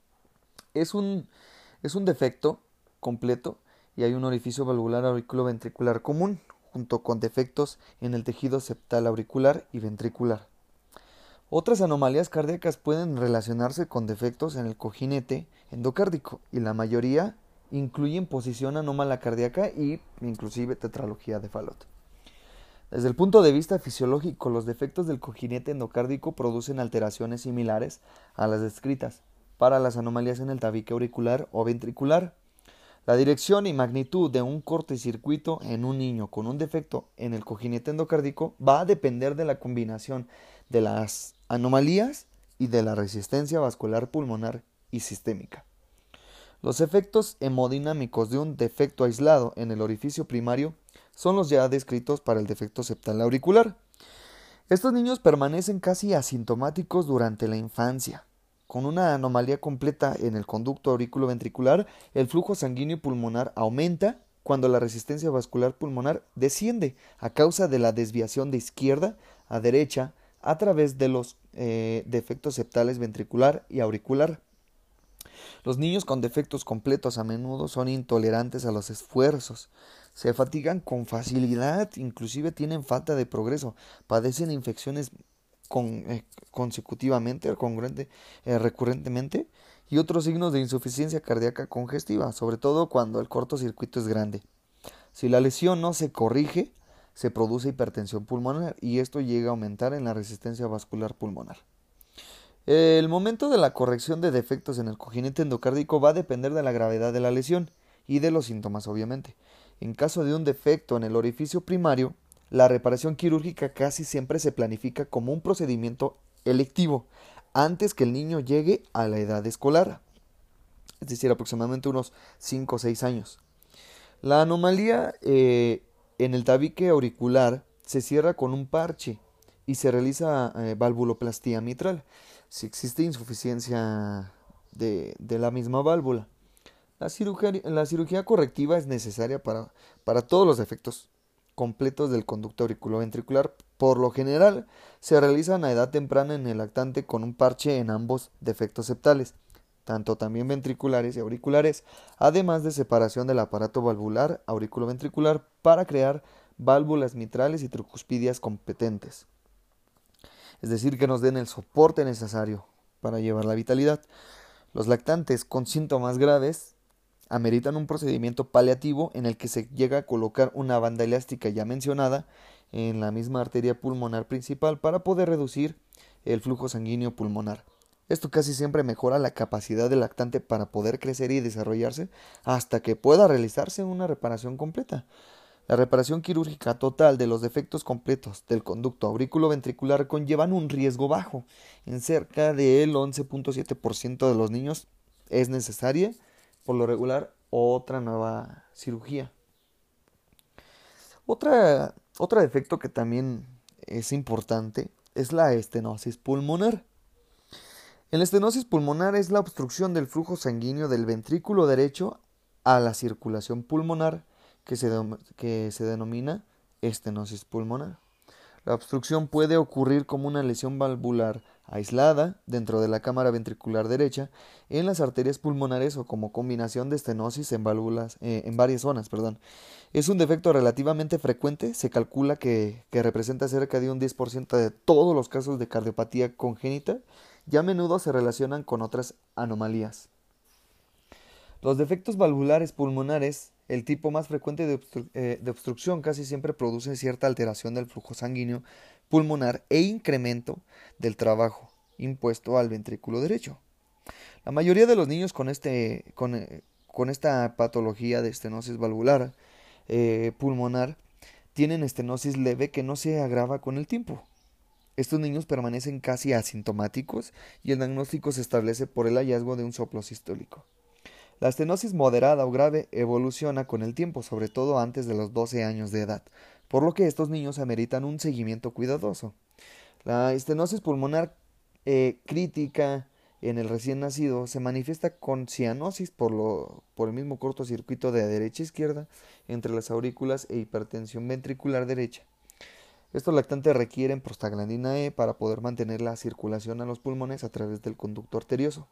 Es un defecto completo y hay un orificio valvular auriculoventricular común, junto con defectos en el tejido septal auricular y ventricular. Otras anomalías cardíacas pueden relacionarse con defectos en el cojinete endocárdico y la mayoría incluyen posición anómala cardíaca y inclusive tetralogía de Fallot. Desde el punto de vista fisiológico, los defectos del cojinete endocárdico producen alteraciones similares a las descritas para las anomalías en el tabique auricular o ventricular. La dirección y magnitud de un cortocircuito en un niño con un defecto en el cojinete endocárdico va a depender de la combinación de las anomalías y de la resistencia vascular pulmonar y sistémica. Los efectos hemodinámicos de un defecto aislado en el orificio primario son los ya descritos para el defecto septal auricular. Estos niños permanecen casi asintomáticos durante la infancia. Con una anomalía completa en el conducto auriculoventricular, el flujo sanguíneo pulmonar aumenta cuando la resistencia vascular pulmonar desciende a causa de la desviación de izquierda a derecha a través de los defectos septales ventricular y auricular. Los niños con defectos completos a menudo son intolerantes a los esfuerzos, se fatigan con facilidad, inclusive tienen falta de progreso, padecen infecciones consecutivamente, recurrentemente, y otros signos de insuficiencia cardíaca congestiva, sobre todo cuando el cortocircuito es grande. Si la lesión no se corrige, se produce hipertensión pulmonar y esto llega a aumentar en la resistencia vascular pulmonar. El momento de la corrección de defectos en el cojinete endocárdico va a depender de la gravedad de la lesión y de los síntomas, obviamente. En caso de un defecto en el orificio primario, la reparación quirúrgica casi siempre se planifica como un procedimiento electivo antes que el niño llegue a la edad escolar, es decir, aproximadamente unos 5 o 6 años. La anomalía en el tabique auricular se cierra con un parche y se realiza valvuloplastía mitral si existe insuficiencia de la misma válvula. La cirugía correctiva es necesaria para todos los defectos completos del conducto auriculoventricular. Por lo general, se realizan a edad temprana en el lactante con un parche en ambos defectos septales, tanto también ventriculares y auriculares, además de separación del aparato valvular auriculoventricular para crear válvulas mitrales y tricuspidias competentes. Es decir, que nos den el soporte necesario para llevar la vitalidad. Los lactantes con síntomas graves ameritan un procedimiento paliativo en el que se llega a colocar una banda elástica ya mencionada en la misma arteria pulmonar principal para poder reducir el flujo sanguíneo pulmonar. Esto casi siempre mejora la capacidad del lactante para poder crecer y desarrollarse hasta que pueda realizarse una reparación completa. La reparación quirúrgica total de los defectos completos del conducto auriculoventricular conllevan un riesgo bajo. En cerca del 11.7% de los niños es necesaria, por lo regular, otra nueva cirugía. Otro defecto que también es importante es la estenosis pulmonar. La estenosis pulmonar es la obstrucción del flujo sanguíneo del ventrículo derecho a la circulación pulmonar que se denomina estenosis pulmonar. La obstrucción puede ocurrir como una lesión valvular aislada dentro de la cámara ventricular derecha en las arterias pulmonares o como combinación de estenosis en varias zonas. Es un defecto relativamente frecuente, se calcula que representa cerca de un 10% de todos los casos de cardiopatía congénita y a menudo se relacionan con otras anomalías. Los defectos valvulares pulmonares, el tipo más frecuente de obstrucción, casi siempre produce cierta alteración del flujo sanguíneo pulmonar e incremento del trabajo impuesto al ventrículo derecho. La mayoría de los niños con esta patología de estenosis valvular pulmonar tienen estenosis leve que no se agrava con el tiempo. Estos niños permanecen casi asintomáticos y el diagnóstico se establece por el hallazgo de un soplo sistólico. La estenosis moderada o grave evoluciona con el tiempo, sobre todo antes de los 12 años de edad, por lo que estos niños ameritan un seguimiento cuidadoso. La estenosis pulmonar crítica en el recién nacido se manifiesta con cianosis por el mismo cortocircuito de derecha a izquierda entre las aurículas e hipertensión ventricular derecha. Estos lactantes requieren prostaglandina E para poder mantener la circulación a los pulmones a través del conducto arterioso.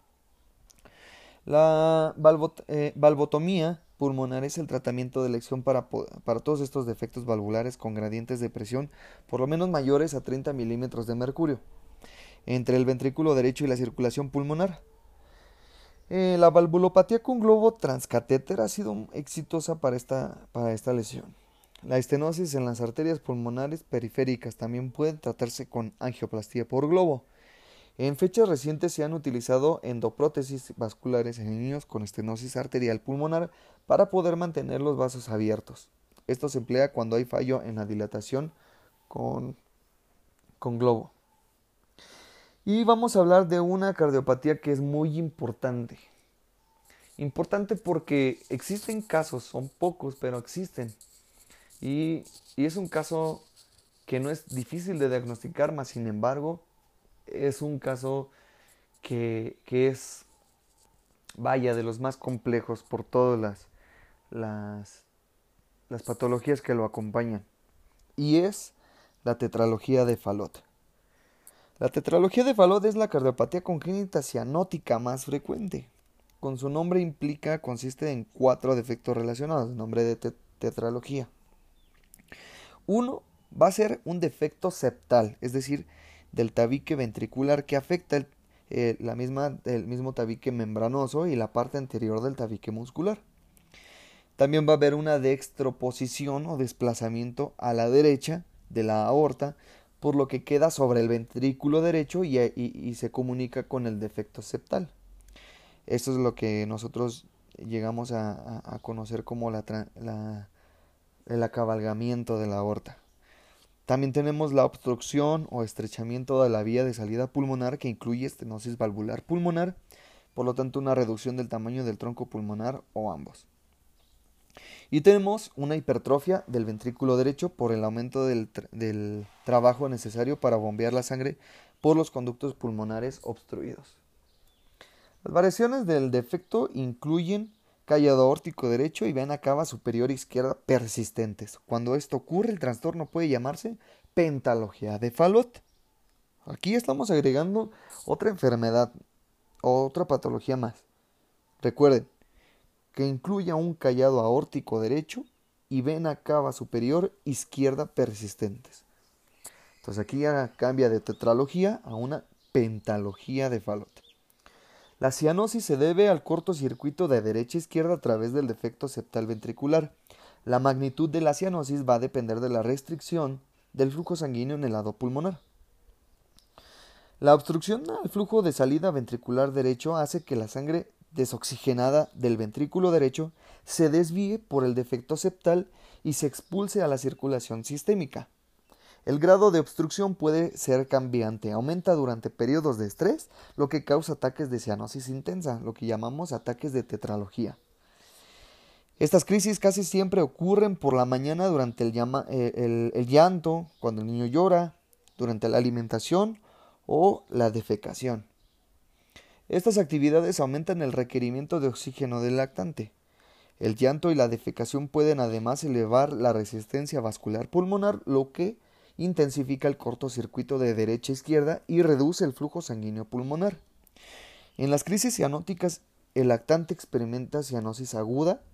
La valvotomía pulmonar es el tratamiento de elección para todos estos defectos valvulares con gradientes de presión por lo menos mayores a 30 milímetros de mercurio entre el ventrículo derecho y la circulación pulmonar. La valvulopatía con globo transcatéter ha sido exitosa para esta lesión. La estenosis en las arterias pulmonares periféricas también puede tratarse con angioplastía por globo. En fechas recientes se han utilizado endoprótesis vasculares en niños con estenosis arterial pulmonar para poder mantener los vasos abiertos. Esto se emplea cuando hay fallo en la dilatación con globo. Y vamos a hablar de una cardiopatía que es muy importante. Importante porque existen casos, son pocos, pero existen. Y es un caso que no es difícil de diagnosticar, mas sin embargo, es un caso que es, vaya, de los más complejos por todas las patologías que lo acompañan. Y es la tetralogía de Fallot. La tetralogía de Fallot es la cardiopatía congénita cianótica más frecuente. Con su nombre consiste en 4 defectos relacionados, nombre de tetralogía. Uno va a ser un defecto septal, es decir, del tabique ventricular que afecta el mismo tabique membranoso y la parte anterior del tabique muscular. También va a haber una dextroposición o desplazamiento a la derecha de la aorta por lo que queda sobre el ventrículo derecho y se comunica con el defecto septal. Esto es lo que nosotros llegamos a conocer como el acabalgamiento de la aorta. También tenemos la obstrucción o estrechamiento de la vía de salida pulmonar, que incluye estenosis valvular pulmonar, por lo tanto una reducción del tamaño del tronco pulmonar o ambos. Y tenemos una hipertrofia del ventrículo derecho por el aumento del trabajo necesario para bombear la sangre por los conductos pulmonares obstruidos. Las variaciones del defecto incluyen callado aórtico derecho y vena cava superior izquierda persistentes. Cuando esto ocurre, el trastorno puede llamarse pentalogía de Fallot. Aquí estamos agregando otra enfermedad, otra patología más. Recuerden que incluya un callado aórtico derecho y vena cava superior izquierda persistentes. Entonces aquí ya cambia de tetralogía a una pentalogía de Fallot. La cianosis se debe al cortocircuito de derecha a izquierda a través del defecto septal ventricular. La magnitud de la cianosis va a depender de la restricción del flujo sanguíneo en el lado pulmonar. La obstrucción al flujo de salida ventricular derecho hace que la sangre desoxigenada del ventrículo derecho se desvíe por el defecto septal y se expulse a la circulación sistémica. El grado de obstrucción puede ser cambiante, aumenta durante periodos de estrés, lo que causa ataques de cianosis intensa, lo que llamamos ataques de tetralogía. Estas crisis casi siempre ocurren por la mañana durante el llanto, cuando el niño llora, durante la alimentación o la defecación. Estas actividades aumentan el requerimiento de oxígeno del lactante. El llanto y la defecación pueden además elevar la resistencia vascular pulmonar, lo que intensifica el cortocircuito de derecha a izquierda y reduce el flujo sanguíneo pulmonar. En las crisis cianóticas, el lactante experimenta cianosis aguda,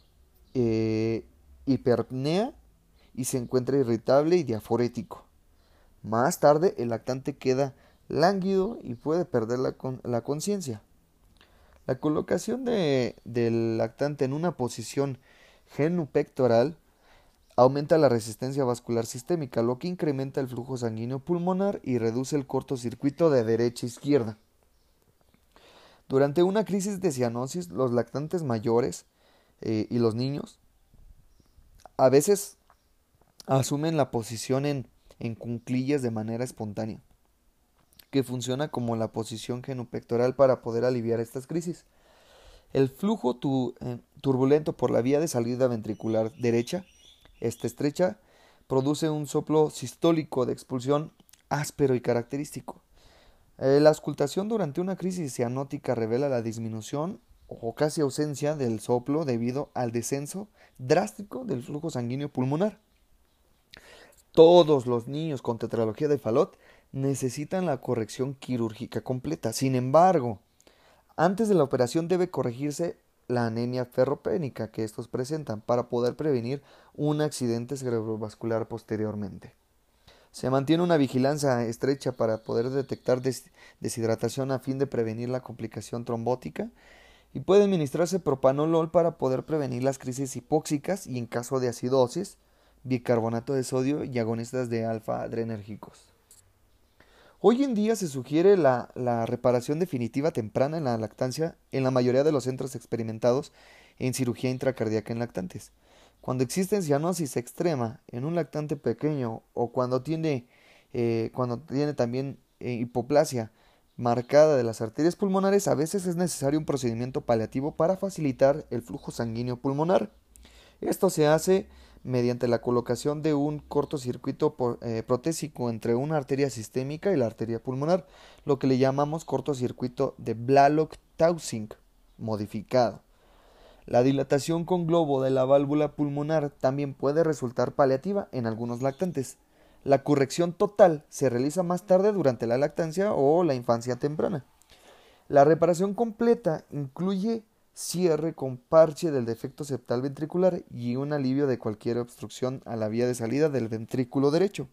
hiperpnea y se encuentra irritable y diaforético. Más tarde, el lactante queda lánguido y puede perder la conciencia. La colocación del lactante en una posición genupectoral aumenta la resistencia vascular sistémica, lo que incrementa el flujo sanguíneo pulmonar y reduce el cortocircuito de derecha a izquierda. Durante una crisis de cianosis, los lactantes mayores y los niños a veces asumen la posición en cuclillas de manera espontánea, que funciona como la posición genupectoral para poder aliviar estas crisis. El flujo turbulento por la vía de salida ventricular derecha, estrecha, produce un soplo sistólico de expulsión áspero y característico. La auscultación durante una crisis cianótica revela la disminución o casi ausencia del soplo debido al descenso drástico del flujo sanguíneo pulmonar. Todos los niños con tetralogía de Fallot necesitan la corrección quirúrgica completa. Sin embargo, antes de la operación debe corregirse la anemia ferropénica que estos presentan para poder prevenir un accidente cerebrovascular posteriormente. Se mantiene una vigilancia estrecha para poder detectar deshidratación a fin de prevenir la complicación trombótica y puede administrarse propanolol para poder prevenir las crisis hipóxicas y en caso de acidosis, bicarbonato de sodio y agonistas de alfa-adrenérgicos. Hoy en día se sugiere la reparación definitiva temprana en la lactancia en la mayoría de los centros experimentados en cirugía intracardíaca en lactantes. Cuando existe cianosis extrema en un lactante pequeño o cuando tiene también hipoplasia marcada de las arterias pulmonares, a veces es necesario un procedimiento paliativo para facilitar el flujo sanguíneo pulmonar. Esto se hace mediante la colocación de un cortocircuito protésico entre una arteria sistémica y la arteria pulmonar, lo que le llamamos cortocircuito de Blalock-Taussig modificado. La dilatación con globo de la válvula pulmonar también puede resultar paliativa en algunos lactantes. La corrección total se realiza más tarde durante la lactancia o la infancia temprana. La reparación completa incluye cierre con parche del defecto septal ventricular y un alivio de cualquier obstrucción a la vía de salida del ventrículo derecho.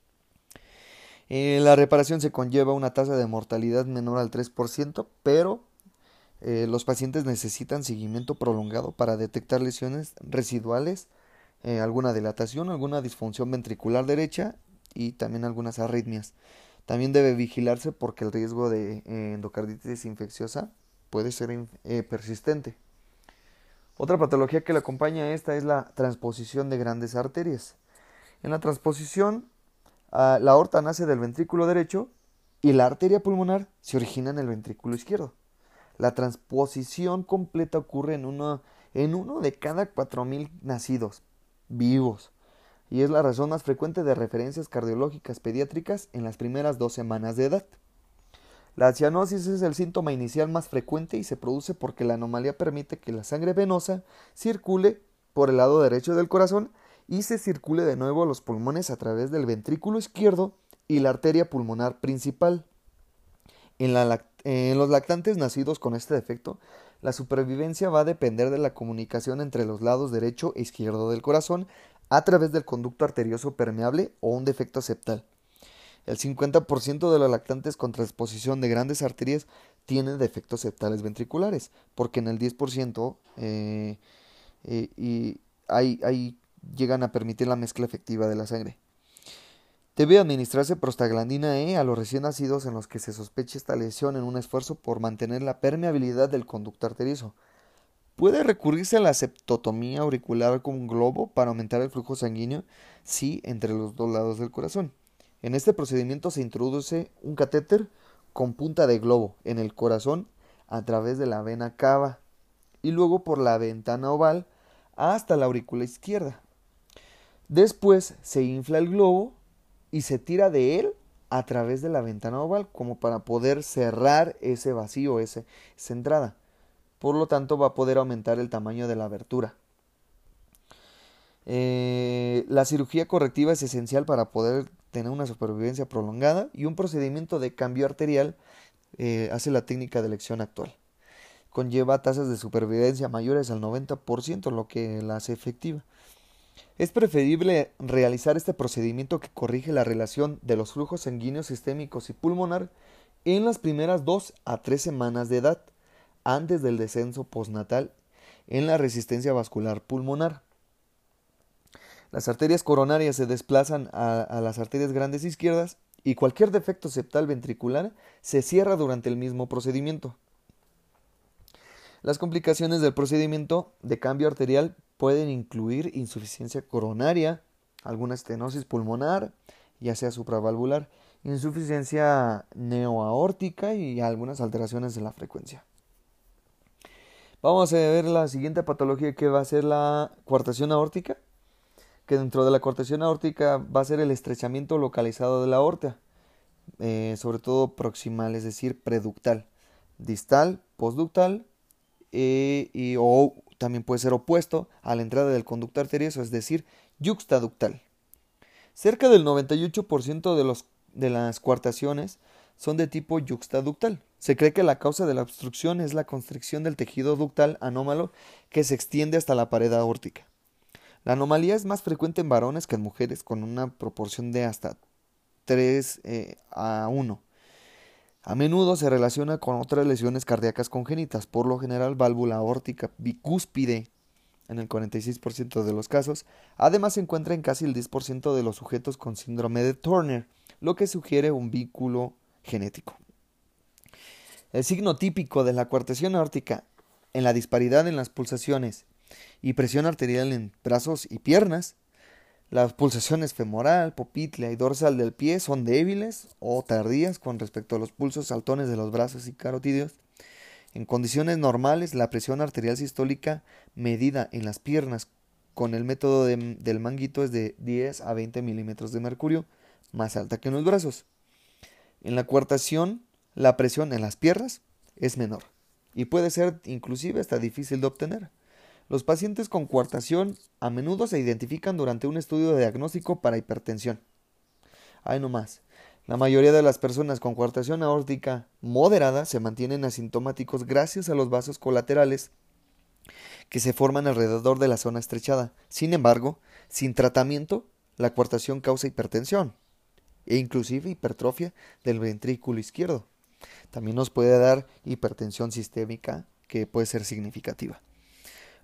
La reparación se conlleva una tasa de mortalidad menor al 3%, pero los pacientes necesitan seguimiento prolongado para detectar lesiones residuales, alguna dilatación, alguna disfunción ventricular derecha y también algunas arritmias. También debe vigilarse porque el riesgo de endocarditis infecciosa puede ser persistente. Otra patología que le acompaña a esta es la transposición de grandes arterias. En la transposición, la aorta nace del ventrículo derecho y la arteria pulmonar se origina en el ventrículo izquierdo. La transposición completa ocurre en uno de cada 4.000 nacidos vivos y es la razón más frecuente de referencias cardiológicas pediátricas en las primeras 2 semanas de edad. La cianosis es el síntoma inicial más frecuente y se produce porque la anomalía permite que la sangre venosa circule por el lado derecho del corazón y se circule de nuevo a los pulmones a través del ventrículo izquierdo y la arteria pulmonar principal. En los lactantes nacidos con este defecto, la supervivencia va a depender de la comunicación entre los lados derecho e izquierdo del corazón a través del conducto arterioso permeable o un defecto septal. El 50% de los lactantes con transposición de grandes arterias tienen defectos septales ventriculares, porque en el 10% ahí llegan a permitir la mezcla efectiva de la sangre. Debe administrarse prostaglandina E a los recién nacidos en los que se sospeche esta lesión en un esfuerzo por mantener la permeabilidad del conducto arterioso. Puede recurrirse a la septotomía auricular con un globo para aumentar el flujo sanguíneo, sí, entre los dos lados del corazón. En este procedimiento se introduce un catéter con punta de globo en el corazón a través de la vena cava y luego por la ventana oval hasta la aurícula izquierda. Después se infla el globo y se tira de él a través de la ventana oval como para poder cerrar ese vacío, esa entrada. Por lo tanto va a poder aumentar el tamaño de la abertura. La cirugía correctiva es esencial para poder tener una supervivencia prolongada y un procedimiento de cambio arterial hace la técnica de elección actual. Conlleva tasas de supervivencia mayores al 90%, lo que la hace efectiva. Es preferible realizar este procedimiento que corrige la relación de los flujos sanguíneos sistémicos y pulmonar en las primeras 2 a 3 semanas de edad, antes del descenso postnatal en la resistencia vascular pulmonar. Las arterias coronarias se desplazan a las arterias grandes izquierdas y cualquier defecto septal ventricular se cierra durante el mismo procedimiento. Las complicaciones del procedimiento de cambio arterial pueden incluir insuficiencia coronaria, alguna estenosis pulmonar, ya sea supravalvular, insuficiencia neoaórtica y algunas alteraciones de la frecuencia. Vamos a ver la siguiente patología, que va a ser la coartación aórtica, que dentro de la coartación aórtica va a ser el estrechamiento localizado de la aorta, sobre todo proximal, es decir, preductal, distal, postductal o también puede ser opuesto a la entrada del conducto arterioso, es decir, yuxtaductal. Cerca del 98% de las coartaciones son de tipo yuxtaductal. Se cree que la causa de la obstrucción es la constricción del tejido ductal anómalo que se extiende hasta la pared aórtica. La anomalía es más frecuente en varones que en mujeres, con una proporción de hasta 3 a 1. A menudo se relaciona con otras lesiones cardíacas congénitas, por lo general válvula aórtica bicúspide en el 46% de los casos. Además se encuentra en casi el 10% de los sujetos con síndrome de Turner, lo que sugiere un vínculo genético. El signo típico de la coartación aórtica en la disparidad en las pulsaciones y presión arterial en brazos y piernas. Las pulsaciones femoral, popltea y dorsal del pie son débiles o tardías con respecto a los pulsos saltones de los brazos y carotídeos. En condiciones normales, la presión arterial sistólica medida en las piernas con el método del manguito es de 10 a 20 milímetros de mercurio, más alta que en los brazos. En la coartación, la presión en las piernas es menor y puede ser inclusive hasta difícil de obtener. Los pacientes con coartación a menudo se identifican durante un estudio diagnóstico para hipertensión. Ahí nomás. La mayoría de las personas con coartación aórtica moderada se mantienen asintomáticos gracias a los vasos colaterales que se forman alrededor de la zona estrechada. Sin embargo, sin tratamiento, la coartación causa hipertensión e inclusive hipertrofia del ventrículo izquierdo. También nos puede dar hipertensión sistémica que puede ser significativa.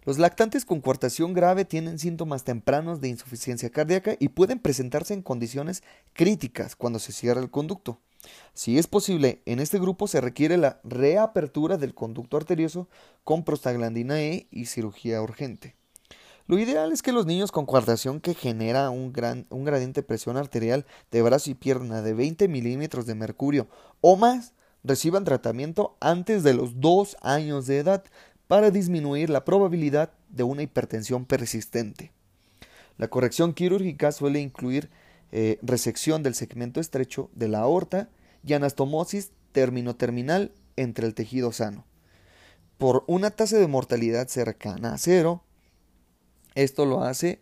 Los lactantes con coartación grave tienen síntomas tempranos de insuficiencia cardíaca y pueden presentarse en condiciones críticas cuando se cierra el conducto. Si es posible, en este grupo se requiere la reapertura del conducto arterioso con prostaglandina E y cirugía urgente. Lo ideal es que los niños con coartación que genera un gradiente de presión arterial de brazo y pierna de 20 milímetros de mercurio o más reciban tratamiento antes de los 2 años de edad para disminuir la probabilidad de una hipertensión persistente. La corrección quirúrgica suele incluir resección del segmento estrecho de la aorta y anastomosis terminal entre el tejido sano. Por una tasa de mortalidad cercana a cero, esto lo hace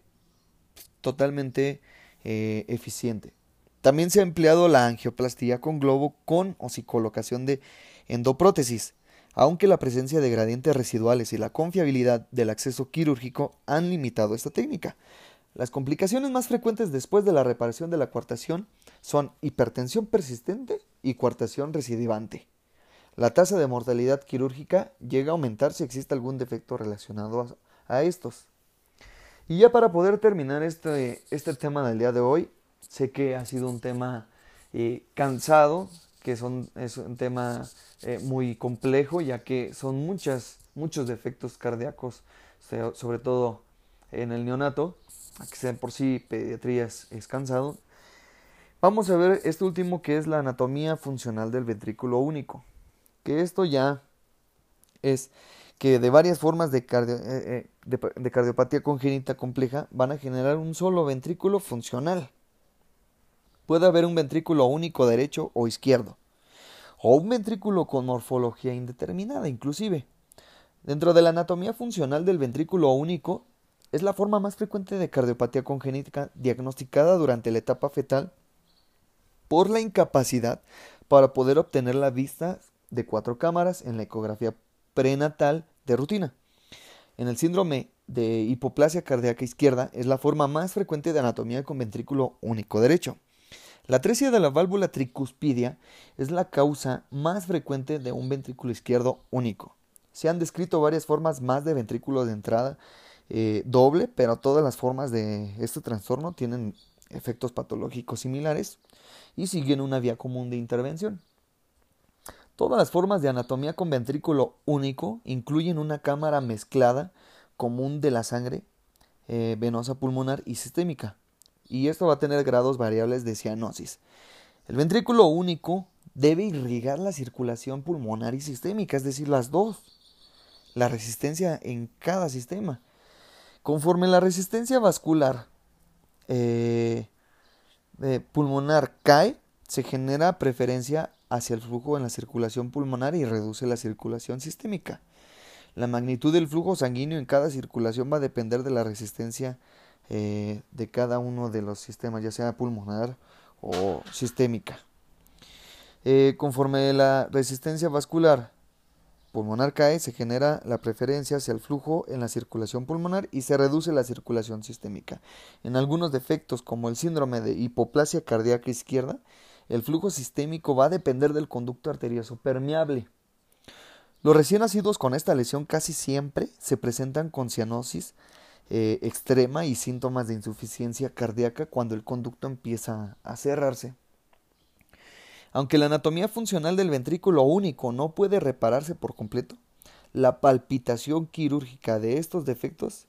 totalmente eficiente. También se ha empleado la angioplastía con globo con o sin colocación de endoprótesis, aunque la presencia de gradientes residuales y la confiabilidad del acceso quirúrgico han limitado esta técnica. Las complicaciones más frecuentes después de la reparación de la coartación son hipertensión persistente y coartación recidivante. La tasa de mortalidad quirúrgica llega a aumentar si existe algún defecto relacionado a estos. Y ya para poder terminar este tema del día de hoy, sé que ha sido un tema cansado, que es un tema muy complejo, ya que son muchos defectos cardíacos, sobre todo en el neonato, que sea por sí pediatría es cansado. Vamos a ver este último, que es la anatomía funcional del ventrículo único, que esto ya es que de varias formas de cardiopatía congénita compleja van a generar un solo ventrículo funcional. Puede haber un ventrículo único derecho o izquierdo, o un ventrículo con morfología indeterminada inclusive. Dentro de la anatomía funcional del ventrículo único, es la forma más frecuente de cardiopatía congénita diagnosticada durante la etapa fetal por la incapacidad para poder obtener la vista de 4 cámaras en la ecografía prenatal de rutina. En el síndrome de hipoplasia cardíaca izquierda es la forma más frecuente de anatomía con ventrículo único derecho. La atresia de la válvula tricuspidia es la causa más frecuente de un ventrículo izquierdo único. Se han descrito varias formas más de ventrículo de entrada doble, pero todas las formas de este trastorno tienen efectos patológicos similares y siguen una vía común de intervención. Todas las formas de anatomía con ventrículo único incluyen una cámara mezclada común de la sangre venosa pulmonar y sistémica, y esto va a tener grados variables de cianosis. El ventrículo único debe irrigar la circulación pulmonar y sistémica, es decir, las dos, la resistencia en cada sistema. Conforme la resistencia vascular pulmonar cae, se genera preferencia hacia el flujo en la circulación pulmonar y reduce la circulación sistémica. La magnitud del flujo sanguíneo en cada circulación va a depender de la resistencia de cada uno de los sistemas, ya sea pulmonar o sistémica. Conforme la resistencia vascular pulmonar cae, se genera la preferencia hacia el flujo en la circulación pulmonar y se reduce la circulación sistémica. En algunos defectos, como el síndrome de hipoplasia cardíaca izquierda, el flujo sistémico va a depender del conducto arterioso permeable. Los recién nacidos con esta lesión casi siempre se presentan con cianosis extrema y síntomas de insuficiencia cardíaca cuando el conducto empieza a cerrarse. Aunque la anatomía funcional del ventrículo único no puede repararse por completo, la palpitación quirúrgica de estos defectos,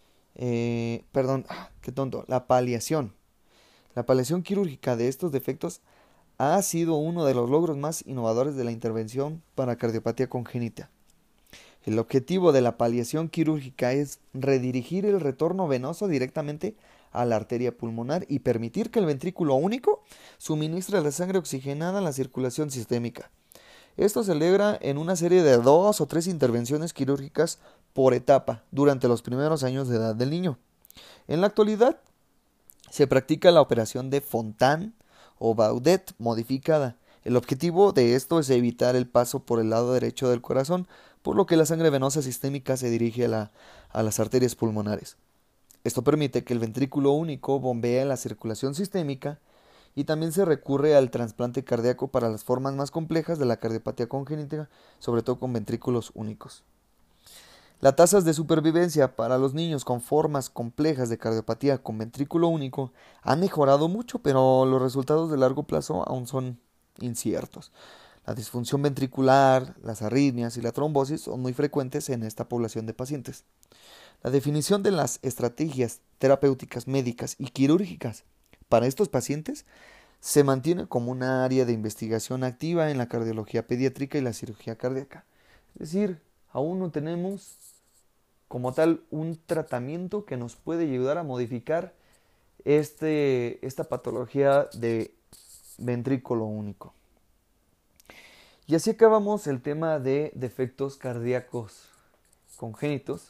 la paliación quirúrgica de estos defectos ha sido uno de los logros más innovadores de la intervención para cardiopatía congénita. El objetivo de la paliación quirúrgica es redirigir el retorno venoso directamente a la arteria pulmonar y permitir que el ventrículo único suministre la sangre oxigenada a la circulación sistémica. Esto se logra en una serie de 2 o 3 intervenciones quirúrgicas por etapa durante los primeros años de edad del niño. En la actualidad se practica la operación de Fontan o Baudet modificada. El objetivo de esto es evitar el paso por el lado derecho del corazón, por lo que la sangre venosa sistémica se dirige a las arterias pulmonares. Esto permite que el ventrículo único bombee la circulación sistémica y también se recurre al trasplante cardíaco para las formas más complejas de la cardiopatía congénita, sobre todo con ventrículos únicos. Las tasas de supervivencia para los niños con formas complejas de cardiopatía con ventrículo único han mejorado mucho, pero los resultados de largo plazo aún son inciertos. La disfunción ventricular, las arritmias y la trombosis son muy frecuentes en esta población de pacientes. La definición de las estrategias terapéuticas médicas y quirúrgicas para estos pacientes se mantiene como una área de investigación activa en la cardiología pediátrica y la cirugía cardíaca. Es decir, aún no tenemos como tal un tratamiento que nos puede ayudar a modificar esta patología de ventrículo único. Y así acabamos el tema de defectos cardíacos congénitos.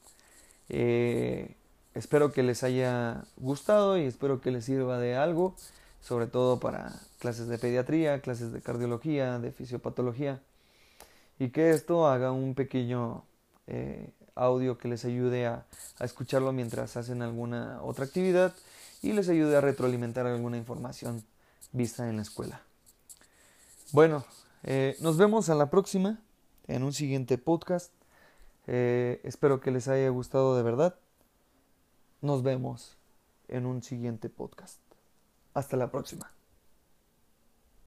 Espero que les haya gustado y espero que les sirva de algo, sobre todo para clases de pediatría, clases de cardiología, de fisiopatología, y que esto haga un pequeño audio que les ayude a escucharlo mientras hacen alguna otra actividad y les ayude a retroalimentar alguna información vista en la escuela. Bueno, nos vemos a la próxima en un siguiente podcast. Espero que les haya gustado de verdad. Nos vemos en un siguiente podcast. Hasta la próxima.